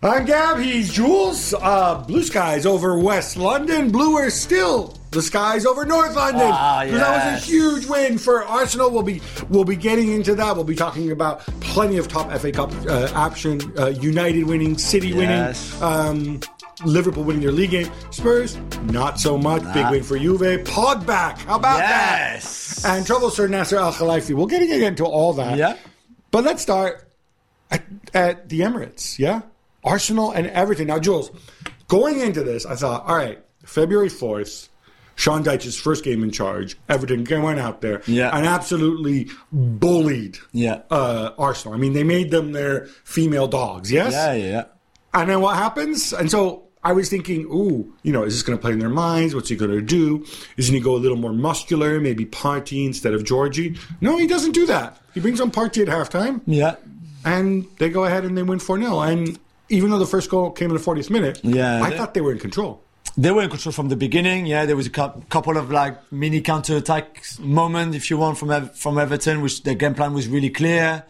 I'm Gab, he's Jules. Blue skies over West London, bluer still the skies over North London. Because that was a huge win for Arsenal. We'll be getting into that. We'll be talking about plenty of top FA Cup action. United winning, City winning, Liverpool winning their league game. Spurs, not so much. Big win for Juve. Pog back. How about that? And trouble Sir Nasser Al-Khelaifi. We'll get into all that. Yeah. But let's start at the Emirates, yeah? Arsenal and everything. Now, Jules, going into this, I thought, all right, February 4th, Sean Dyche's first game in charge. Everton went out there and absolutely bullied Arsenal. I mean, they made them their female dogs, yes? Yeah. And then what happens? And so I was thinking, is this going to play in their minds? What's he going to do? Is he going to go a little more muscular, maybe Partey instead of Georgie? No, he doesn't do that. He brings on Partey at halftime. Yeah. And they go ahead and they win 4-0. And even though the first goal came in the 40th minute, I thought they were in control. They were in control from the beginning. Yeah, there was a couple of mini counter-attack moments, if you want, from Everton, which their game plan was really clear.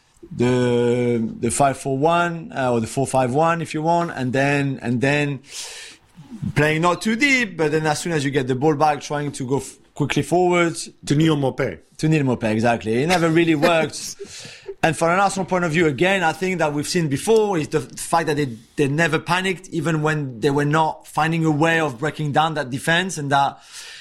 The 5-4-1 or the 4-5-1, if you want, and then playing not too deep, but then as soon as you get the ball back, trying to go quickly forward to Neil Maupay. Exactly. It never really worked. And from an Arsenal point of view, again, I think that we've seen before is the fact that they never panicked, even when they were not finding a way of breaking down that defense and that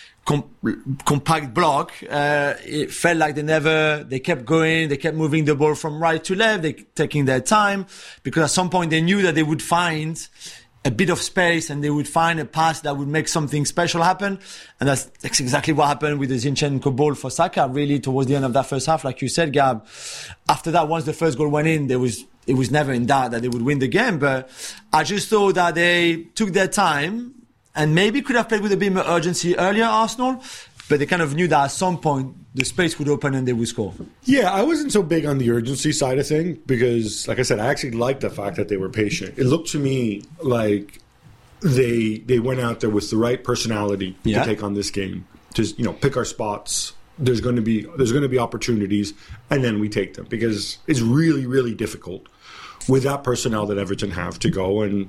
compact block. It felt like they kept going, they kept moving the ball from right to left, they taking their time, because at some point they knew that they would find a bit of space and they would find a pass that would make something special happen. And that's exactly what happened with the Zinchenko ball for Saka, really, towards the end of that first half, like you said, Gab. After that, once the first goal went in, it was never in doubt that they would win the game. But I just thought that they took their time and maybe could have played with a bit more urgency earlier, Arsenal. But they kind of knew that at some point the space would open and they would score. Yeah, I wasn't so big on the urgency side of thing because, like I said, I actually liked the fact that they were patient. It looked to me like they went out there with the right personality to take on this game. Just pick our spots. There's going to be opportunities, and then we take them because it's really, really difficult with that personnel that Everton have to go and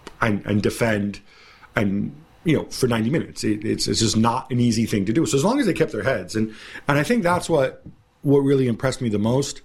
defend and. For 90 minutes. It's just not an easy thing to do. So as long as they kept their heads, and I think that's what really impressed me the most.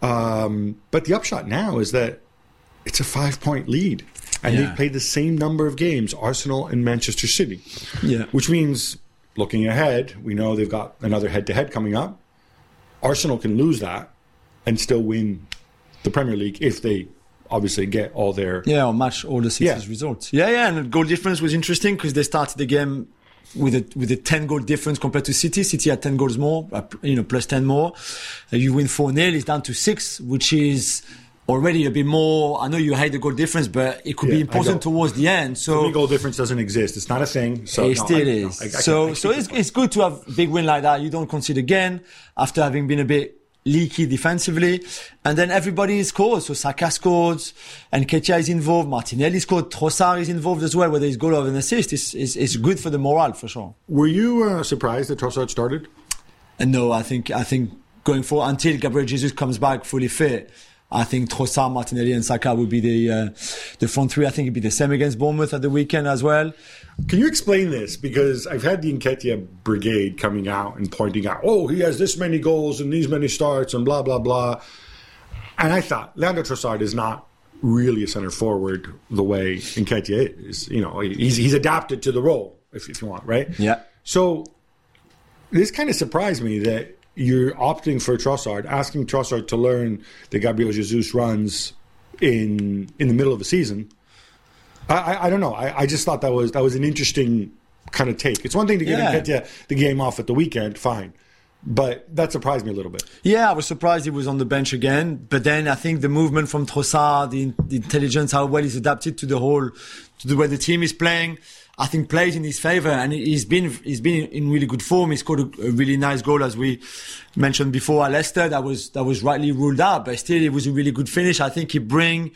But the upshot now is that it's a 5-point lead. And they've played the same number of games, Arsenal and Manchester City. Yeah. Which means, looking ahead, we know they've got another head-to-head coming up. Arsenal can lose that and still win the Premier League if they obviously get all their... or match all the City's results. And the goal difference was interesting because they started the game with a 10-goal difference compared to City. City had 10 goals more, plus 10 more. You win 4-0, it's down to 6, which is already a bit more... I know you hate the goal difference, but it could be important towards the end. So the goal difference doesn't exist. It's not a thing. So it still is. It's good to have a big win like that. You don't concede again after having been a bit leaky defensively, and then everybody scored. So Saka scored, and Nketiah is involved. Martinelli scored. Trossard is involved as well. Whether it's goal or an assist, it's good for the morale for sure. Were you surprised that Trossard started? No, I think going forward until Gabriel Jesus comes back fully fit, I think Trossard, Martinelli, and Saka will be the front three. I think it'll be the same against Bournemouth at the weekend as well. Can you explain this? Because I've had the Nketiah brigade coming out and pointing out, he has this many goals and these many starts and blah, blah, blah. And I thought, Leandro Trossard is not really a center forward the way Nketiah is. He's adapted to the role, if you want, right? Yeah. So this kind of surprised me that you're opting for Trossard, asking Trossard to learn the Gabriel Jesus runs in the middle of the season. I don't know. I just thought that was an interesting kind of take. It's one thing to give Nketiah the game off at the weekend, fine. But that surprised me a little bit. Yeah, I was surprised he was on the bench again. But then I think the movement from Trossard, the intelligence, how well he's adapted to the way the team is playing, I think plays in his favour. And he's been in really good form. He scored a really nice goal, as we mentioned before, at Leicester. That was rightly ruled out, but still it was a really good finish. I think he bring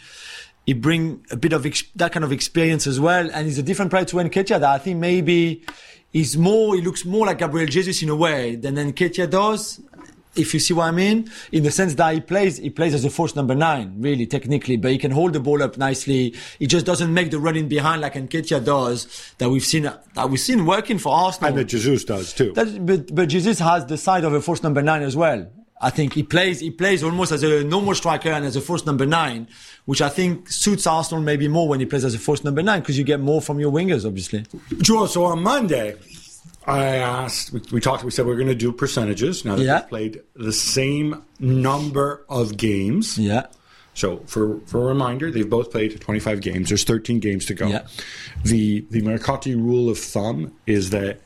a bit of that kind of experience as well. And he's a different player to Nketiah that I think maybe he looks more like Gabriel Jesus in a way than Nketiah does. if you see what I mean, in the sense that he plays as a false number 9, really, technically, but he can hold the ball up nicely. He just doesn't make the running behind like Nketiah does, that we've seen working for Arsenal. And that Jesus does too. But Jesus has the side of a false number 9 as well. I think he plays almost as a normal striker and as a false number 9, which I think suits Arsenal maybe more when he plays as a false number 9, because you get more from your wingers, obviously. Joel, so on Monday, I asked, we said we're going to do percentages now that they've played the same number of games. Yeah. So for a reminder, they've both played 25 games. There's 13 games to go. Yeah. The Mercati rule of thumb is that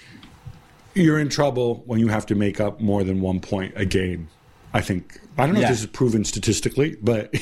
you're in trouble when you have to make up more than 1 point a game. I think. I don't know if this is proven statistically, but,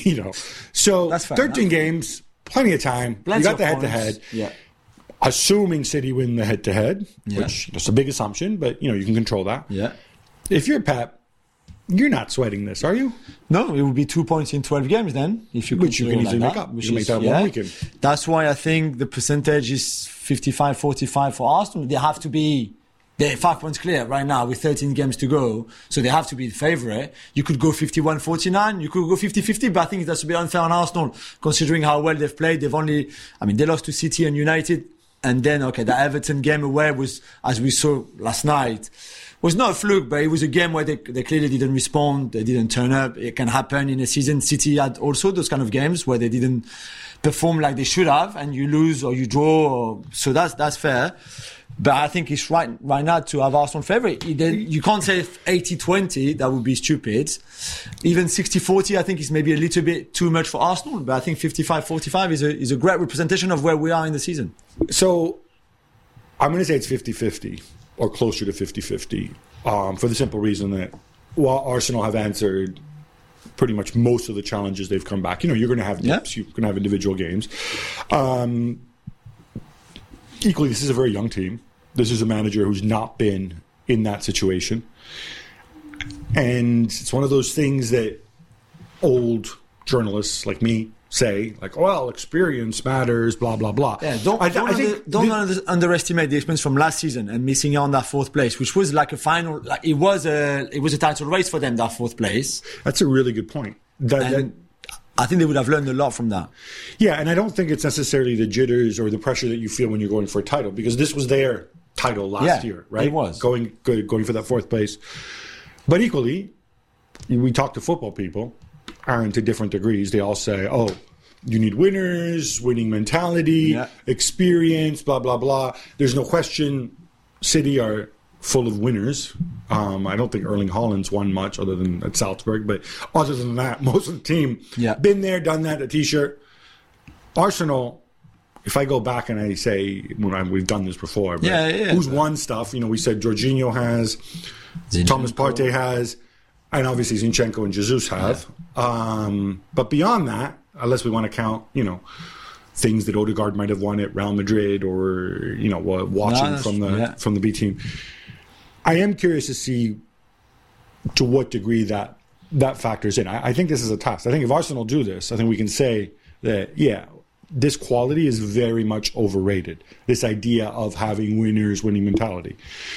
So that's fair 13 enough. games, plenty of time. Plenty you got of the head-to-head. points. Yeah. Assuming City win the head-to-head, which that's a big assumption, but, you can control that. Yeah. If you're Pep, you're not sweating this, are you? No, it would be 2 points in 12 games then, if you Which you can consider easily like make up. Which You can make is, that one weekend. That's why I think the percentage is 55-45 for Arsenal. They're 5 points clear right now with 13 games to go, so they have to be the favourite. You could go 51-49, you could go 50-50, but I think that's a bit unfair on Arsenal, considering how well they've played. They lost to City and United, and then, the Everton game away was, as we saw last night, was not a fluke, but it was a game where they clearly didn't respond, they didn't turn up. It can happen in a season. City had also those kind of games where they didn't perform like they should have, and you lose or you draw, so that's fair. But I think it's right now to have Arsenal favourite. You can't say 80-20, that would be stupid. Even 60-40, I think is maybe a little bit too much for Arsenal. But I think 55-45 is a great representation of where we are in the season. So I'm going to say it's 50-50 or closer to 50-50 for the simple reason that while Arsenal have answered pretty much most of the challenges they've come back, you're going to have dips, you're going to have individual games. Equally, this is a very young team. This is a manager who's not been in that situation. And it's one of those things that old journalists like me say, like, well, experience matters, blah, blah, blah. Yeah, don't underestimate the experience from last season and missing out on that 4th place, which was like a final, like it was a title race for them, that 4th place. That's a really good point. I think they would have learned a lot from that. Yeah, and I don't think it's necessarily the jitters or the pressure that you feel when you're going for a title, because this was their title last year, right? It was. Going for that 4th place. But equally, we talk to football people, and to different degrees, they all say, oh, you need winners, winning mentality, experience, blah, blah, blah. There's no question City are full of winners. I don't think Erling Haaland's won much other than at Salzburg, but other than that, most of the team been there, done that, a T-shirt. Arsenal, if I go back and I say, we've done this before, but who's won stuff? We said Jorginho has, Thomas Partey has, and obviously Zinchenko and Jesus have. But beyond that, unless we want to count, things that Odegaard might have won at Real Madrid or, watching from the B team, I am curious to see to what degree that factors in. I think this is a test. I think if Arsenal do this, I think we can say that, this quality is very much overrated. This idea of having winners, winning mentality.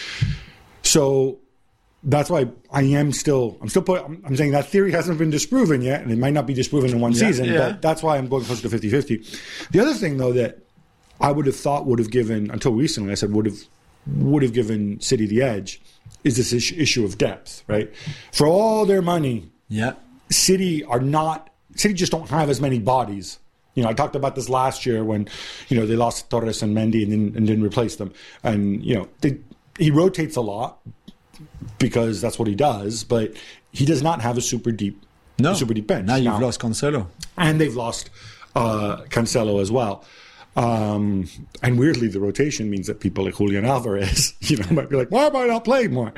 So that's why I'm saying that theory hasn't been disproven yet, and it might not be disproven in one season, but that's why I'm going closer to 50-50. The other thing, though, that I would have thought would have given, until recently, I said would have given City the edge, is this issue of depth, right? For all their money, City just don't have as many bodies. I talked about this last year when, they lost Torres and Mendy and didn't replace them. And, he rotates a lot because that's what he does, but he does not have a super deep bench. Now you've lost Cancelo. And they've lost Cancelo as well. And weirdly, the rotation means that people like Julian Alvarez, might be like, why am I not playing more?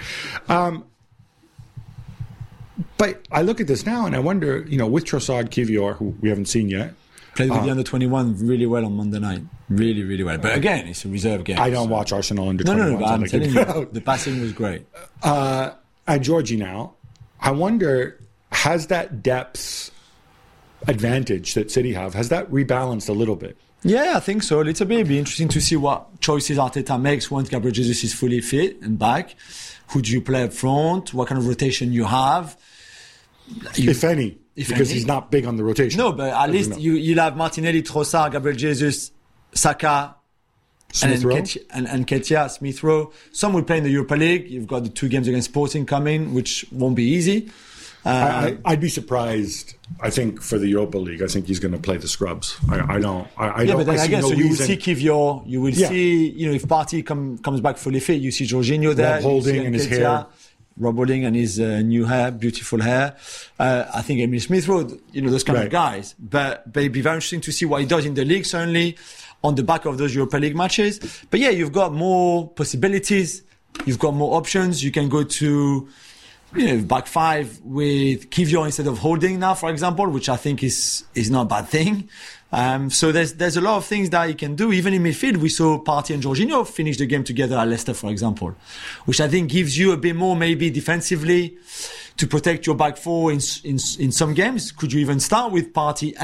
But I look at this now and I wonder, with Trossard, Kivior, who we haven't seen yet, played with the under-21 really well on Monday night. Really, really well. But again, it's a reserve game. I don't watch Arsenal under-21. No, but I'm telling you, the passing was great. And Georgie now, I wonder, has that depth advantage that City have, has that rebalanced a little bit? Yeah, I think so. A little bit. It'd be interesting to see what choices Arteta makes once Gabriel Jesus is fully fit and back. Who do you play up front? What kind of rotation you have? If any. Because he's not big on the rotation. No, but at least you'll have Martinelli, Trossard, Gabriel Jesus, Saka, and Nketiah, Smith Rowe. Some will play in the Europa League. You've got the 2 games against Sporting coming, which won't be easy. I'd be surprised. I think for the Europa League, I think he's going to play the scrubs. I don't. But then again, so you will see Kivior. You will see, if Partey comes back fully fit, you see Jorginho there. Rob Holding and his hair. Rob Holding and his new hair, beautiful hair. I think Emil Smith Rowe, those kind of guys. But it'd be very interesting to see what he does in the league, certainly on the back of those Europa League matches. But yeah, you've got more possibilities. You've got more options. You can go to back 5 with Kivior instead of Holding now, for example, which I think is not a bad thing. So there's a lot of things that you can do. Even in midfield, we saw Partey and Jorginho finish the game together at Leicester, for example, which I think gives you a bit more maybe defensively to protect your back 4 in some games. Could you even start with Partey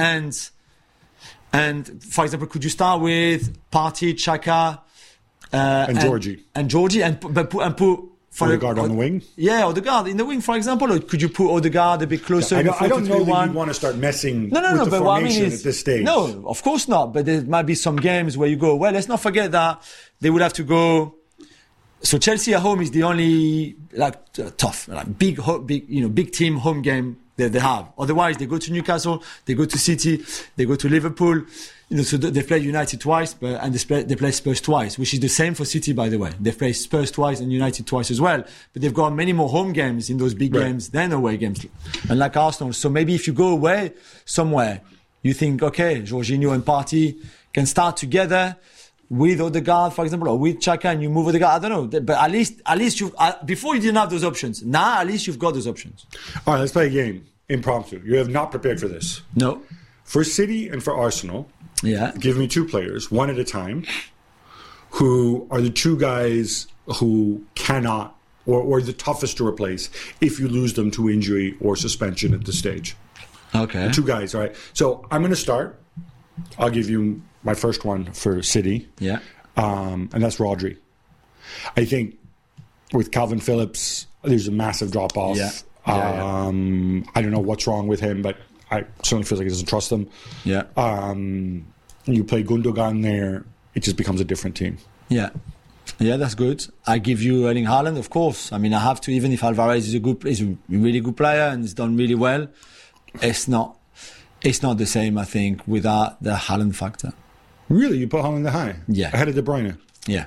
and for example, could you start with Partey, Xhaka, and Georgie and put Odegaard on the wing? Yeah, Odegaard in the wing, for example. Or could you put Odegaard a bit closer? I don't know that you want to start messing with the formation at this stage. No, of course not. But there might be some games where you go, well, let's not forget that they would have to go. So Chelsea at home is the only tough, big team home game that they have. Otherwise, they go to Newcastle, they go to City, they go to Liverpool. So they play United twice, and they play Spurs twice, which is the same for City, by the way. They play Spurs twice and United twice as well. But they've got many more home games in those big games than away games, unlike Arsenal. So maybe if you go away somewhere, you think, okay, Jorginho and Partey can start together with Odegaard, for example, or with Xhaka, and you move Odegaard. I don't know. But at least you before you didn't have those options. Now, at least you've got those options. All right, let's play a game. Impromptu. You have not prepared for this. No. For City and for Arsenal, give me 2 players, one at a time, who are the 2 guys who cannot or the toughest to replace if you lose them to injury or suspension at this stage. Okay. The 2 guys, all right. So I'm going to start. I'll give you my first one for City. Yeah. And that's Rodri. I think with Calvin Phillips, there's a massive drop-off. Yeah. I don't know what's wrong with him, but I certainly feel like he doesn't trust them. Yeah. You play Gundogan there, it just becomes a different team. Yeah. Yeah, that's good. I give you Erling Haaland, of course. I mean, I have to, even if Alvarez is a really good player and he's done really well, it's not the same, I think, without the Haaland factor. Really? You put Haaland high? Yeah. Ahead of De Bruyne? Yeah.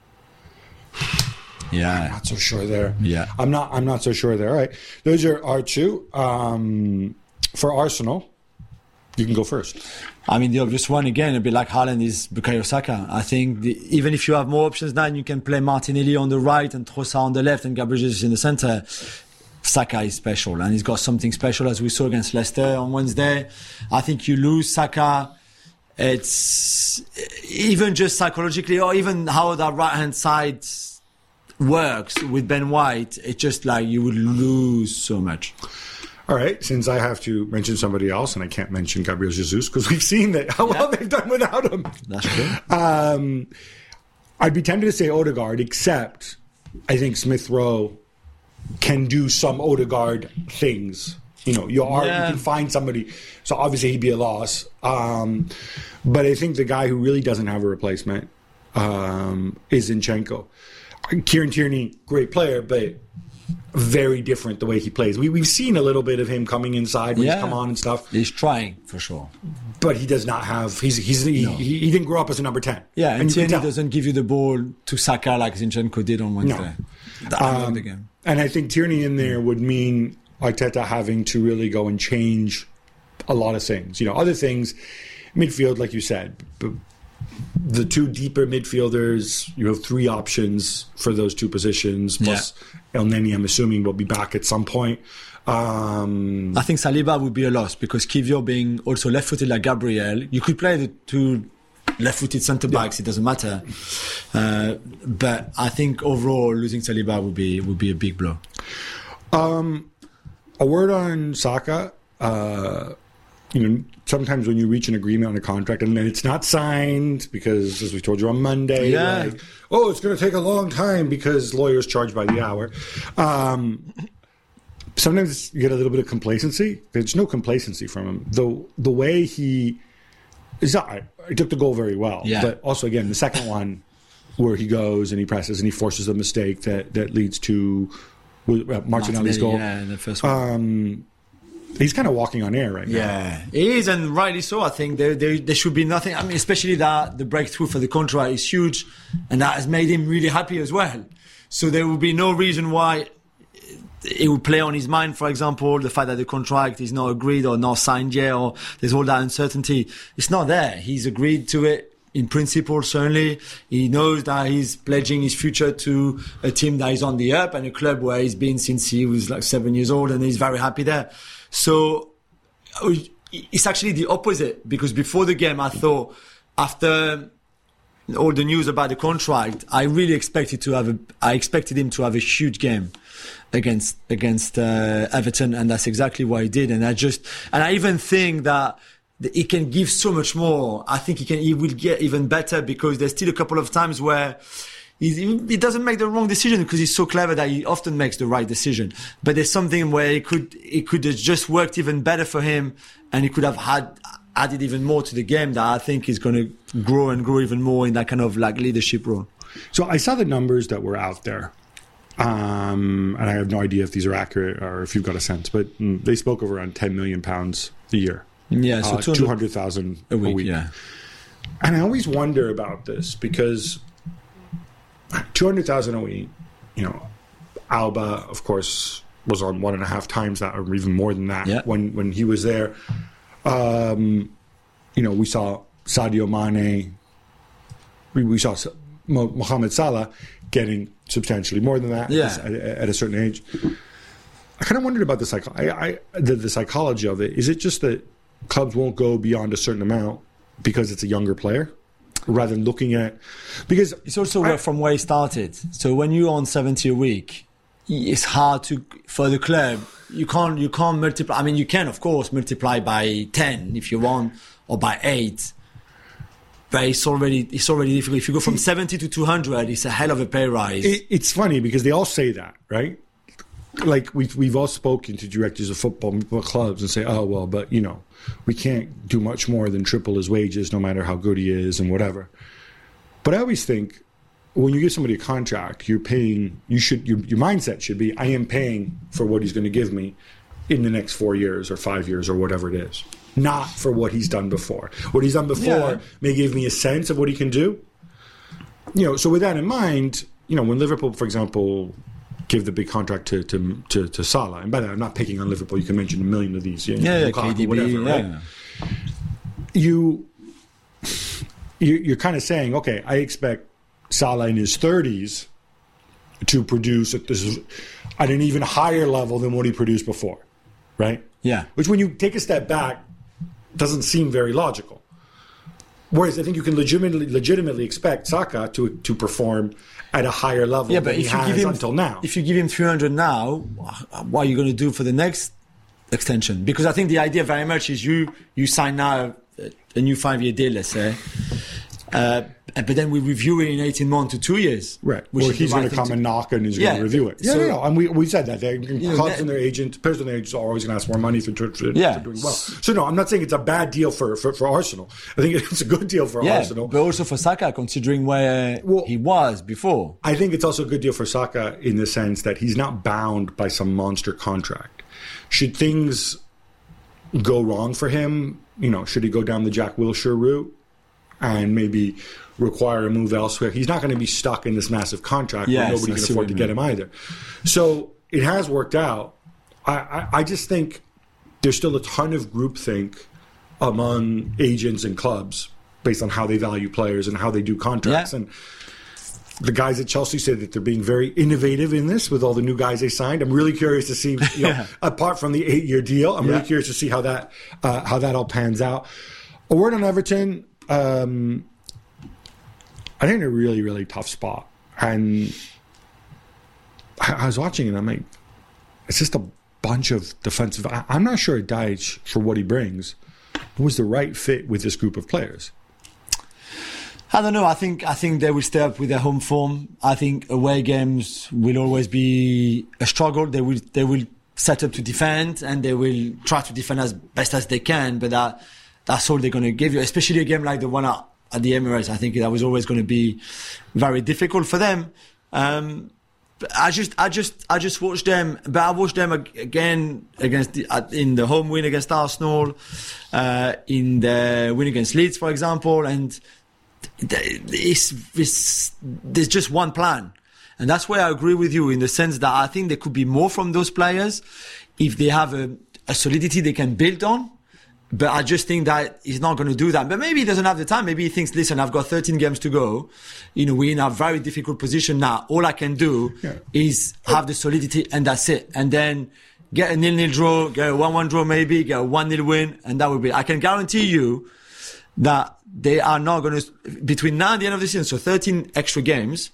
Yeah. I'm not so sure there. Yeah. I'm not so sure there. All right. Those are our 2. For Arsenal, you can go first. I mean, the obvious one, again, a bit like Haaland, is Bukayo Saka. I think even if you have more options now, and you can play Martinelli on the right and Trossard on the left and Gabriel Jesus in the centre, Saka is special. And he's got something special, as we saw against Leicester on Wednesday. I think you lose Saka, it's even just psychologically, or even how that right-hand side works with Ben White, it's just like you would lose so much. All right, since I have to mention somebody else, and I can't mention Gabriel Jesus because we've seen how well they've done without him. That's true. I'd be tempted to say Odegaard, except I think Smith Rowe can do some Odegaard things. You can find somebody. So obviously he'd be a loss. But I think the guy who really doesn't have a replacement is Zinchenko. Kieran Tierney, great player, but very different the way he plays. We've seen a little bit of him coming inside when he's come on and stuff. He's trying for sure, but he does not have. He didn't grow up as a number 10. Yeah, and Tierney doesn't give you the ball to Saka like Zinchenko did on Wednesday. No. The game. And I think Tierney in there would mean Arteta having to really go and change a lot of things. Other things, midfield, like you said. The 2 deeper midfielders, you have 3 options for those 2 positions. Plus, El Neni, I'm assuming, will be back at some point. I think Saliba would be a loss because Kivior being also left-footed like Gabriel, you could play the 2 left-footed centre-backs. It doesn't matter. But I think overall, losing Saliba would be a big blow. A word on Saka. sometimes when you reach an agreement on a contract and then it's not signed because, as we told you on Monday, it's going to take a long time because lawyers charge by the hour. Sometimes you get a little bit of complacency. There's no complacency from him. The way he took the goal very well. Yeah. But also, again, the second one where he goes and he presses and he forces a mistake that leads to Martinelli's goal. Yeah, in the first one. He's kind of walking on air right now. Yeah, he is, and rightly so. I think there should be nothing. I mean, especially that the breakthrough for the contract is huge, and that has made him really happy as well. So there will be no reason why it would play on his mind, for example, the fact that the contract is not agreed or not signed yet, or there's all that uncertainty. It's not there. He's agreed to it in principle, certainly. He knows that he's pledging his future to a team that is on the up and a club where he's been since he was like 7 years old, and he's very happy there. So it's actually the opposite, because before the game, I thought after all the news about the contract, I really expected him to have a huge game against Everton, and that's exactly what he did. And I even think that he can give so much more. I think he will get even better, because there's still a couple of times where he doesn't make the wrong decision, because he's so clever that he often makes the right decision. But there's something where it could have just worked even better for him, and he could have added even more to the game that I think is going to grow and grow even more in that kind of like leadership role. So I saw the numbers that were out there, and I have no idea if these are accurate or if you've got a sense, but they spoke of around £10 million a year. Yeah, so 200,000 a week. Yeah. And I always wonder about this, because 200,000 a week, Alba, of course, was on 1.5 times that, or even more than that when he was there. We saw Sadio Mane, we saw Mohamed Salah getting substantially more than that at a certain age. I kind of wondered about the psychology of it. Is it just that clubs won't go beyond a certain amount because it's a younger player, rather than looking at, because it's also from where he started. So when you're on 70 a week, it's hard for the club. You can't multiply. I mean, you can of course multiply by 10 if you want, or by 8. But it's already difficult. If you go from 70 to 200, it's a hell of a pay rise. It's funny because they all say that, right? Like we've all spoken to directors of football clubs and say, oh well, but we can't do much more than triple his wages, no matter how good he is and whatever. But I always think when you give somebody a contract, you're paying. Your mindset should be, I am paying for what he's going to give me in the next 4 years or 5 years or whatever it is, not for what he's done before. What he's done before may give me a sense of what he can do. So with that in mind, when Liverpool, for example, give the big contract to Salah, and by that I'm not picking on Liverpool. You can mention a million of these, KDB, whatever, right? You're kind of saying, okay, I expect Salah in his 30s to produce at an even higher level than what he produced before, right? Yeah. Which, when you take a step back, doesn't seem very logical. Whereas I think you can legitimately expect Saka to perform at a higher level than he has until now. If you give him 300 now, what are you going to do for the next extension? Because I think the idea very much is you sign now a new 5-year deal, let's say, but then we review it in 18 months to 2 years. Right. Or he's going to come and knock and he's going to review it. No. And we said that. Clubs and their agents, players and their agents are always going to ask more money for doing well. So no, I'm not saying it's a bad deal for Arsenal. I think it's a good deal for Arsenal. But also for Saka, considering where he was before. I think it's also a good deal for Saka in the sense that he's not bound by some monster contract. Should things go wrong for him, should he go down the Jack Wilshere route and maybe require a move elsewhere, he's not going to be stuck in this massive contract where nobody can afford to get him either. So it has worked out. I just think there's still a ton of groupthink among agents and clubs based on how they value players and how they do contracts. And the guys at Chelsea say that they're being very innovative in this with all the new guys they signed. I'm really curious to see, apart from the 8-year deal, I'm really curious to see how that all pans out. A word on Everton. I think they're a really, really tough spot. And I was watching it, I'm like, it's just a bunch of defensive. I'm not sure Dyche, for what he brings, was the right fit with this group of players? I don't know. I think they will stay up with their home form. I think away games will always be a struggle. They will set up to defend, and they will try to defend as best as they can. But that's all they're going to give you. Especially a game like the one at the Emirates. I think that was always going to be very difficult for them. I just watched them, but I watched them again in the home win against Arsenal, in the win against Leeds, for example, and there's just one plan. And that's where I agree with you in the sense that I think there could be more from those players if they have a solidity they can build on. But I just think that he's not going to do that. But maybe he doesn't have the time. Maybe he thinks, listen, I've got 13 games to go. We're in a very difficult position now. All I can do is have the solidity, and that's it. And then get a 0-0 draw, get a 1-1 draw maybe, get a 1-0 win, and that will be. I can guarantee you that they are not going to, between now and the end of the season, so 13 extra games,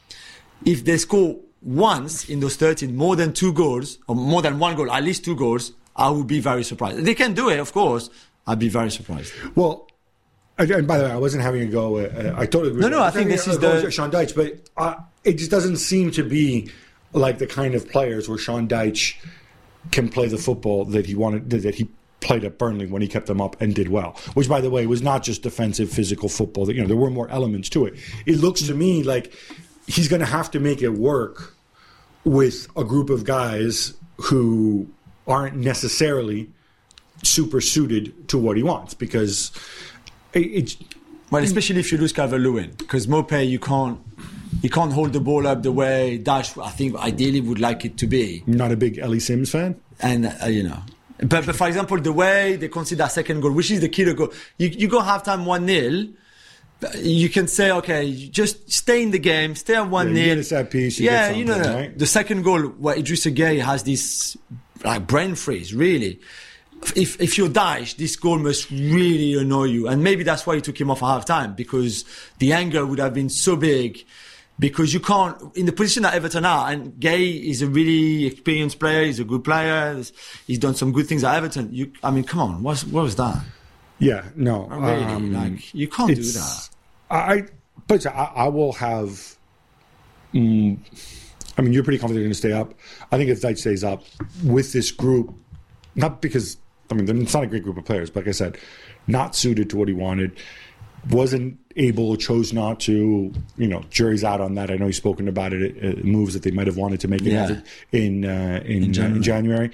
if they score once in those 13 more than 2 goals, or more than 1 goal, at least 2 goals, I would be very surprised. They can do it, of course. I'd be very surprised. Well, and by the way, I wasn't having a go. I totally agree. No, I think this is Sean Dyche, but it just doesn't seem to be like the kind of players where Sean Dyche can play the football that he wanted, that he played at Burnley when he kept them up and did well. Which, by the way, was not just defensive, physical football. There were more elements to it. It looks to me like he's going to have to make it work with a group of guys who aren't necessarily super suited to what he wants, because it's... Well, especially if you lose Calvert-Lewin, because Maupay, you can't hold the ball up the way Dyche, I think, ideally would like it to be. Not a big Ellie Sims fan? And, But for example, the way they concede that second goal, which is the killer goal, you go half-time 1-0, you can say, okay, just stay in the game, stay at 1-0. You get a set piece, right? The second goal, where Idrissa Gueye has this brain freeze, really. If you're Dyche, this goal must really annoy you. And maybe that's why he took him off at half-time, because the anger would have been so big. Because you can't, in the position that Everton are, and Gueye is a really experienced player, he's a good player, he's done some good things at Everton. Come on, what was that? Yeah, no. Really, you can't do that. I will have... you're pretty confident they're going to stay up. I think if Dyche stays up with this group, not because, it's not a great group of players, but like I said, not suited to what he wanted, wasn't able, chose not to, jury's out on that. I know he's spoken about it, moves that they might have wanted to make in January.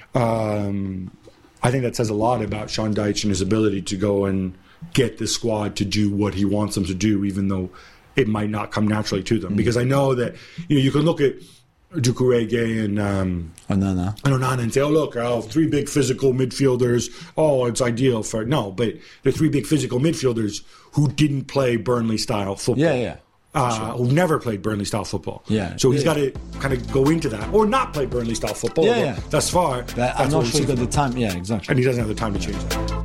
I think that says a lot about Sean Dyche and his ability to go and get the squad to do what he wants them to do, even though it might not come naturally to them. Because I know that you can look at Doucouré and Onana and say, look, 3 big physical midfielders. It's ideal for... No, but they're 3 big physical midfielders who didn't play Burnley-style football. Sure. Who never played Burnley-style football. So he's got to kind of go into that. Or not play Burnley-style football. Thus far. But I'm not sure he's got the time. Yeah, exactly. And he doesn't have the time to change that.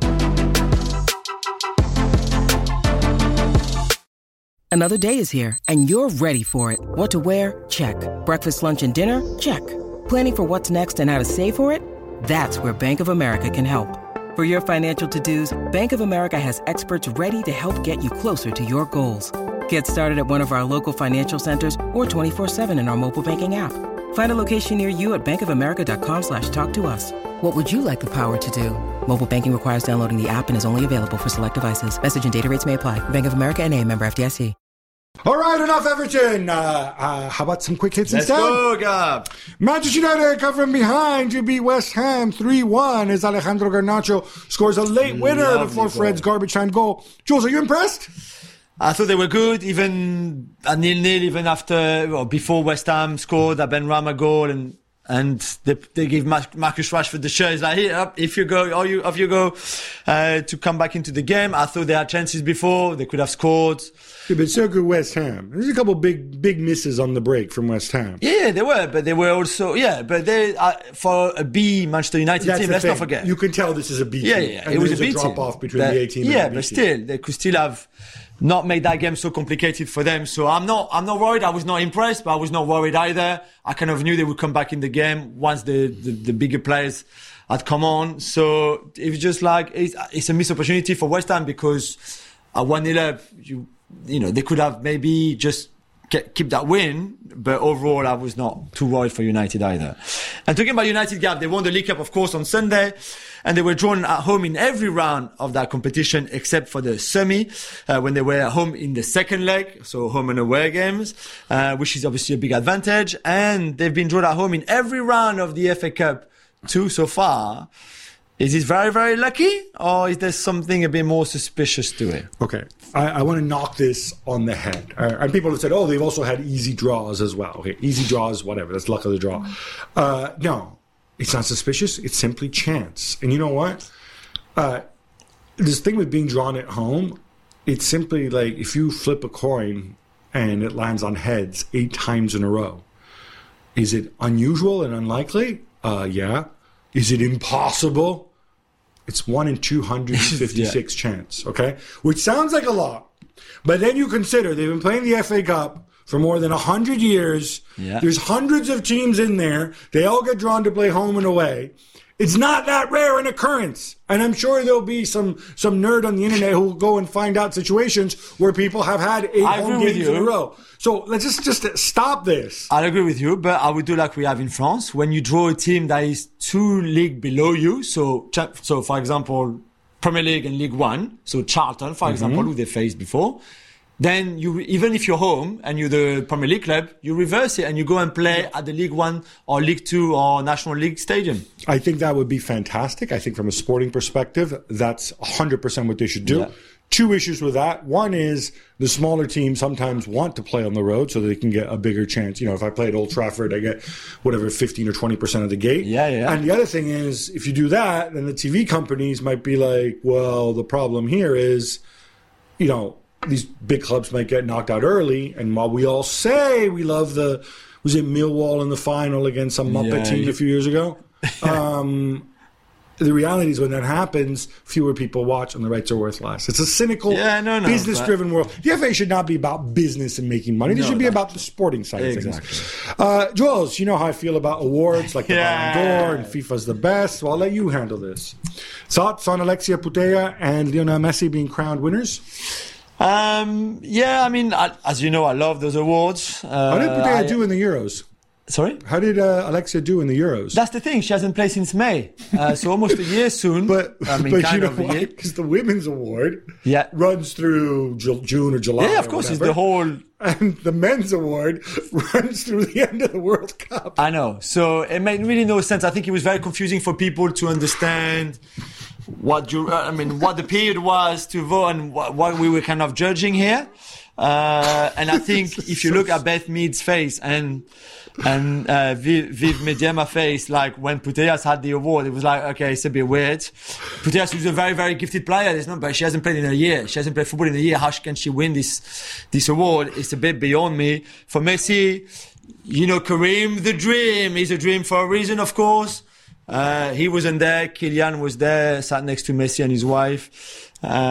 Another day is here, and you're ready for it. What to wear? Check. Breakfast, lunch, and dinner? Check. Planning for what's next and how to save for it? That's where Bank of America can help. For your financial to-dos, Bank of America has experts ready to help get you closer to your goals. Get started at one of our local financial centers or 24/7 in our mobile banking app. Find a location near you at bankofamerica.com/talktous. What would you like the power to do? Mobile banking requires downloading the app and is only available for select devices. Message and data rates may apply. Bank of America N.A., member FDIC. All right, enough Everton. How about some quick hits instead? Let's go, Gab. Manchester United come from behind to beat West Ham 3-1 as Alejandro Garnacho scores a late winner before Fred's garbage time goal. Jules, are you impressed? I thought they were good, even at 0-0, even before West Ham scored that Ben Rama goal, and they give Marcus Rashford the shirt. It's like, here, up, if you go, off you go, to come back into the game. I thought they had chances before, they could have scored. Yeah, but so good West Ham. There's a couple big misses on the break from West Ham. Yeah, they were, but they were also, but they, for a B Manchester United team, let's not forget. You can tell this is a B team. Yeah, it was a B team. Drop off between the A team and the B team. Yeah, but still, they could still have not made that game so complicated for them. So I'm not worried. I was not impressed, but I was not worried either. I kind of knew they would come back in the game once the bigger players had come on. So it was just like, it's a missed opportunity for West Ham because at 1-0 up, you know, they could have maybe just keep that win, but overall I was not too worried for United either. And talking about United, Gab, they won the League Cup, of course, on Sunday, and they were drawn at home in every round of that competition except for the semi, when they were at home in the second leg, so home and away games, which is obviously a big advantage. And they've been drawn at home in every round of the FA Cup too so far. Is it very, very lucky, or is there something a bit more suspicious to it? Okay, I want to knock this on the head. And people have said, oh, they've also had easy draws as well. Okay, easy draws, whatever. That's luck of the draw. No, it's not suspicious. It's simply chance. And you know what? This thing with being drawn at home, it's simply like if you flip a coin and it lands on heads 8 times in a row. Is it unusual and unlikely? Yeah. Is it impossible? It's 1 in 256 chance, okay? Which sounds like a lot. But then you consider they've been playing the FA Cup for more than 100 years. Yeah. There's hundreds of teams in there. They all get drawn to play home and away. It's not that rare an occurrence. And I'm sure there'll be some nerd on the internet who will go and find out situations where people have had 8 home games in a row. So let's just stop this. I agree with you, but I would do like we have in France. When you draw a team that is 2 leagues below you, so for example, Premier League and League One, so Charlton, for example, who they faced before, then you, even if you're home and you're the Premier League club, you reverse it and you go and play at the League One or League Two or National League stadium. I think that would be fantastic. I think from a sporting perspective, that's 100% what they should do. Yeah. 2 issues with that. One is the smaller teams sometimes want to play on the road so that they can get a bigger chance. You know, if I play at Old Trafford, I get whatever, 15 or 20% of the gate. Yeah. And the other thing is, if you do that, then the TV companies might be like, well, the problem here is, you know, these big clubs might get knocked out early. And while we all say we love was it Millwall in the final against some Muppet team a few years ago? The reality is when that happens, fewer people watch and the rights are worth less. It's a cynical, business-driven world. The FA should not be about business and making money. It should be about the sporting side of things. Jules, you know how I feel about awards like the Ballon d'Or and FIFA's the best. So I'll let you handle this. Thoughts on Alexia Putellas and Lionel Messi being crowned winners? I mean, as you know, I love those awards. How did Putellas do in the Euros? Sorry? How did Alexia do in the Euros? That's the thing. She hasn't played since May. So almost a year soon. But you know why? Because the women's award runs through June or July. Yeah, of course. It's the whole... And the men's award runs through the end of the World Cup. I know. So it made really no sense. I think it was very confusing for people to understand what the period was to vote and what we were kind of judging here. And I think if you look at Beth Mead's face and Viv Mediama's face, like when Putellas had the award, it was like, okay, it's a bit weird. Putellas was a very, very gifted player, but she hasn't played in a year. She hasn't played football in a year. How can she win this award? It's a bit beyond me. For Messi, you know, Karim, the dream. He's a dream for a reason, of course. He wasn't there. Kylian was there, sat next to Messi and his wife.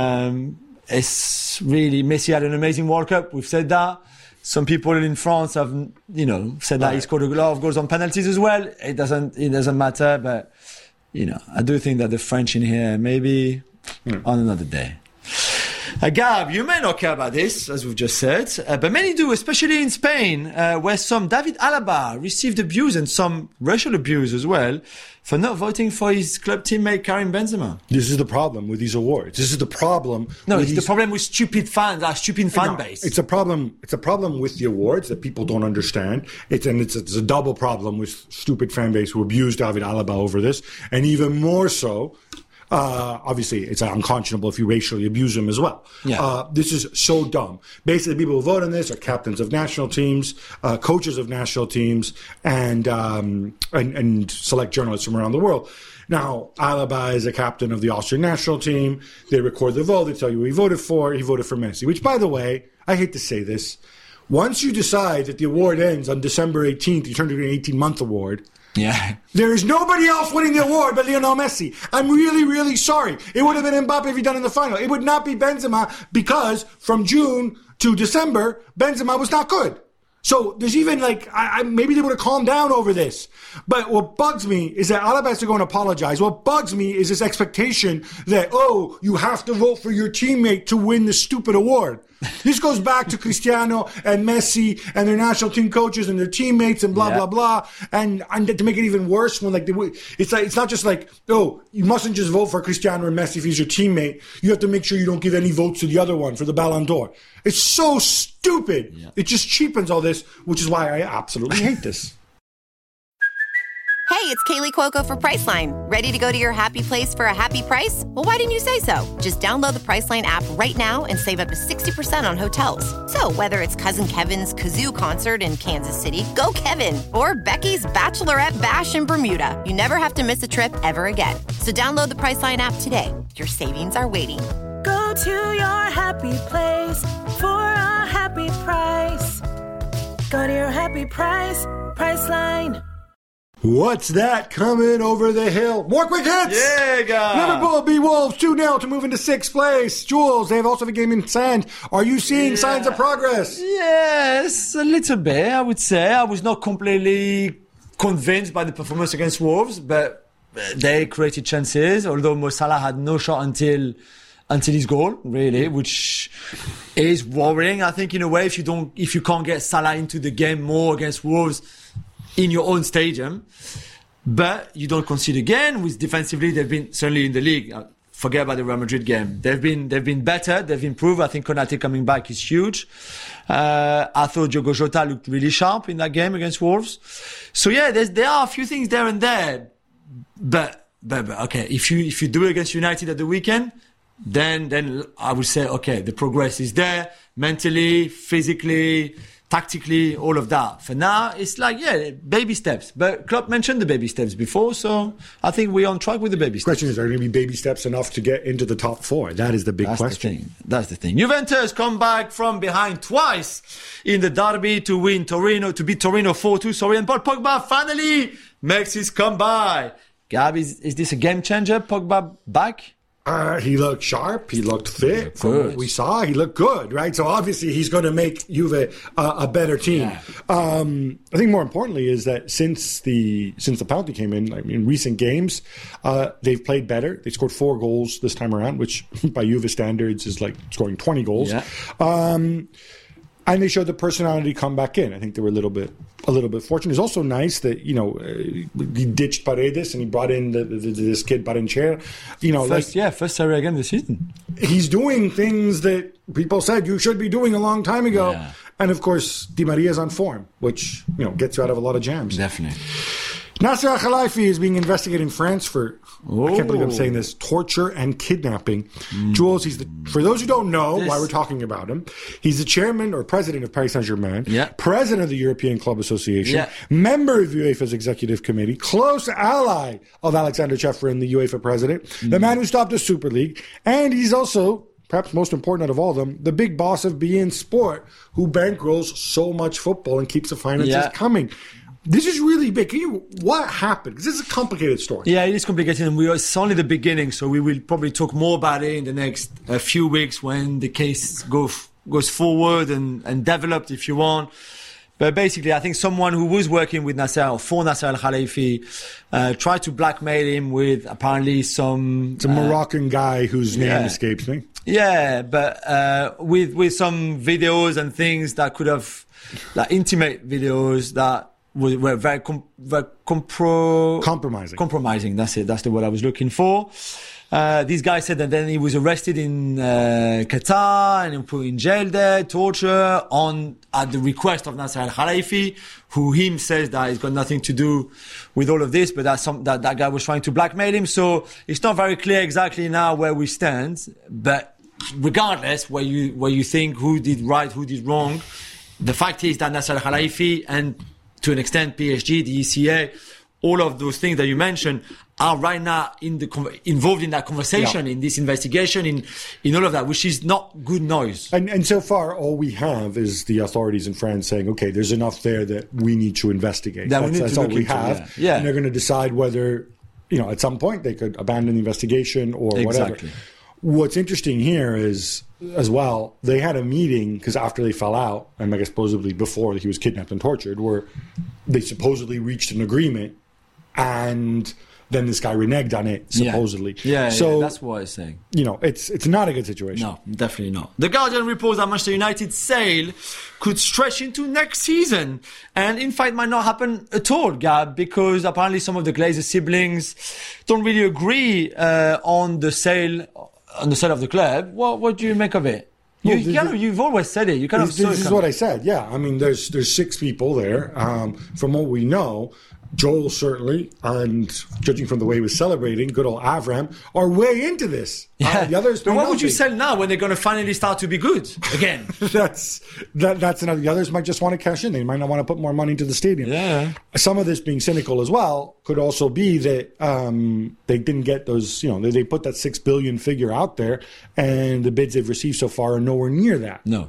It's really, Messi had an amazing World Cup. We've said that. Some people in France have, you know, said that he scored a lot of goals on penalties as well. It doesn't matter, but, you know, I do think that the French in here, maybe on another day. Gab, you may not care about this, as we've just said, but many do, especially in Spain, where some David Alaba received abuse and some racial abuse as well for not voting for his club teammate Karim Benzema. This is the problem with these awards. This is the problem. No, it's the problem with stupid fans, our stupid fan base. It's a problem. It's a problem with the awards that people don't understand. It's a double problem with stupid fan base who abuse David Alaba over this, and even more so. Obviously, it's unconscionable if you racially abuse him as well. Yeah. This is so dumb. Basically, people who vote on this are captains of national teams, coaches of national teams, and select journalists from around the world. Now, Alaba is a captain of the Austrian national team. They record the vote. They tell you who he voted for. He voted for Messi, which, by the way, I hate to say this. Once you decide that the award ends on December 18th, you turn it into an 18-month award. Yeah. There is nobody else winning the award but Lionel Messi. I'm really, really sorry. It would have been Mbappe if he'd done in the final. It would not be Benzema because from June to December, Benzema was not good. So there's even maybe they would have calmed down over this. But what bugs me is that Alaba has to go and apologize. What bugs me is this expectation that, you have to vote for your teammate to win the stupid award. This goes back to Cristiano and Messi and their national team coaches and their teammates and blah, blah, blah. And to make it even worse, when it's not just you mustn't just vote for Cristiano or Messi if he's your teammate. You have to make sure you don't give any votes to the other one for the Ballon d'Or. It's so stupid. Yeah. It just cheapens all this, which is why I absolutely hate this. Hey, it's Kaylee Cuoco for Priceline. Ready to go to your happy place for a happy price? Well, why didn't you say so? Just download the Priceline app right now and save up to 60% on hotels. So whether it's Cousin Kevin's Kazoo Concert in Kansas City, go Kevin, or Becky's Bachelorette Bash in Bermuda, you never have to miss a trip ever again. So download the Priceline app today. Your savings are waiting. Go to your happy place for a happy price. Go to your happy price, Priceline. What's that coming over the hill? More quick hits! Yeah, guys. Liverpool beat Wolves 2-0 to move into 6th place. Jules, they have also have a game in sand. Are you seeing signs of progress? Yes, a little bit, I would say. I was not completely convinced by the performance against Wolves, but they created chances, although Mo Salah had no shot until his goal, really, which is worrying, I think, in a way, if you can't get Salah into the game more against Wolves in your own stadium. But you don't concede again. With defensively, they've been certainly in the league. Forget about the Real Madrid game. They've been better. They've improved. I think Konate coming back is huge. I thought Diogo Jota looked really sharp in that game against Wolves. So yeah, there are a few things there and there. But okay, if you do it against United at the weekend, then I would say, okay, the progress is there, mentally, physically, tactically, all of that. For now, it's baby steps. But Klopp mentioned the baby steps before, so I think we're on track with the baby steps. The question is, are there going to be baby steps enough to get into the top 4? That is the big question. That's the thing. Juventus come back from behind twice in the derby to beat Torino 4-2, and Paul Pogba finally makes his comeback. Gab, is this a game changer? Pogba back? He looked sharp. He looked fit. From what we saw, he looked good, right? So obviously he's going to make Juve a better team. Yeah. I think more importantly is that since the penalty came in recent games, they've played better. They scored 4 goals this time around, which by Juve standards is like scoring 20 goals. Yeah. And they showed the personality come back in. I think they were a little bit fortunate. It's also nice that, he ditched Paredes and he brought in this kid Barencher. First Serie A game this season. He's doing things that people said you should be doing a long time ago. Yeah. And of course, Di Maria's on form, which, gets you out of a lot for jams. Definitely. Nasser Al-Khelaifi is being investigated in France for, I can't believe I'm saying this, torture and kidnapping. Jules, for those who don't know why we're talking about him, he's the chairman or president of Paris Saint-Germain, president of the European Club Association, member of UEFA's executive committee, close ally of Alexander Ceferin, the UEFA president, the man who stopped the Super League, and he's also, perhaps most important out of all of them, the big boss of beIN Sport, who bankrolls so much football and keeps the finances coming. This is really big. What happened? Because this is a complicated story. Yeah, it is complicated, and it's only the beginning, so we will probably talk more about it in the next few weeks when the case goes forward and developed, if you want. But basically, I think someone who was working with Nasser Al-Khelaifi tried to blackmail him with apparently some... It's a Moroccan guy whose name escapes me. Yeah, but with some videos and things that could have... intimate videos that... were very compromising. That's it. That's the word I was looking for. This guy said that then he was arrested in Qatar and put in jail there, torture at the request of Nasser Al-Khelaifi, who him says that he's got nothing to do with all of this, but that guy was trying to blackmail him. So it's not very clear exactly now where we stand. But regardless, where you think who did right, who did wrong, the fact is that Nasser Al-Khelaifi and to an extent, PSG, the ECA, all of those things that you mentioned are right now involved in that conversation, in this investigation, in all of that, which is not good noise. And so far, all we have is the authorities in France saying, okay, there's enough there that we need to investigate. That's all we have. Yeah. And they're going to decide whether, at some point they could abandon the investigation or whatever. what's interesting here is, as well, they had a meeting, because after they fell out, and I guess supposedly before he was kidnapped and tortured, where they supposedly reached an agreement, and then this guy reneged on it, supposedly. So that's what I'm saying. It's not a good situation. No, definitely not. The Guardian reports that Manchester United's sale could stretch into next season, and in fact might not happen at all, Gab, because apparently some of the Glazer siblings don't really agree on the sale of the club. What do you make of it? You've always said it. This is what I said. Yeah, I mean, there's 6 people there. From what we know, Joel certainly, and judging from the way he was celebrating, good old Avram, are way into this. Yeah. The others, but why would you sell now when they're going to finally start to be good again? That's another. The others might just want to cash in. They might not want to put more money into the stadium. Yeah. Some of this being cynical as well could also be that they didn't get those. They put that $6 billion figure out there, and the bids they've received so far are nowhere near that. No.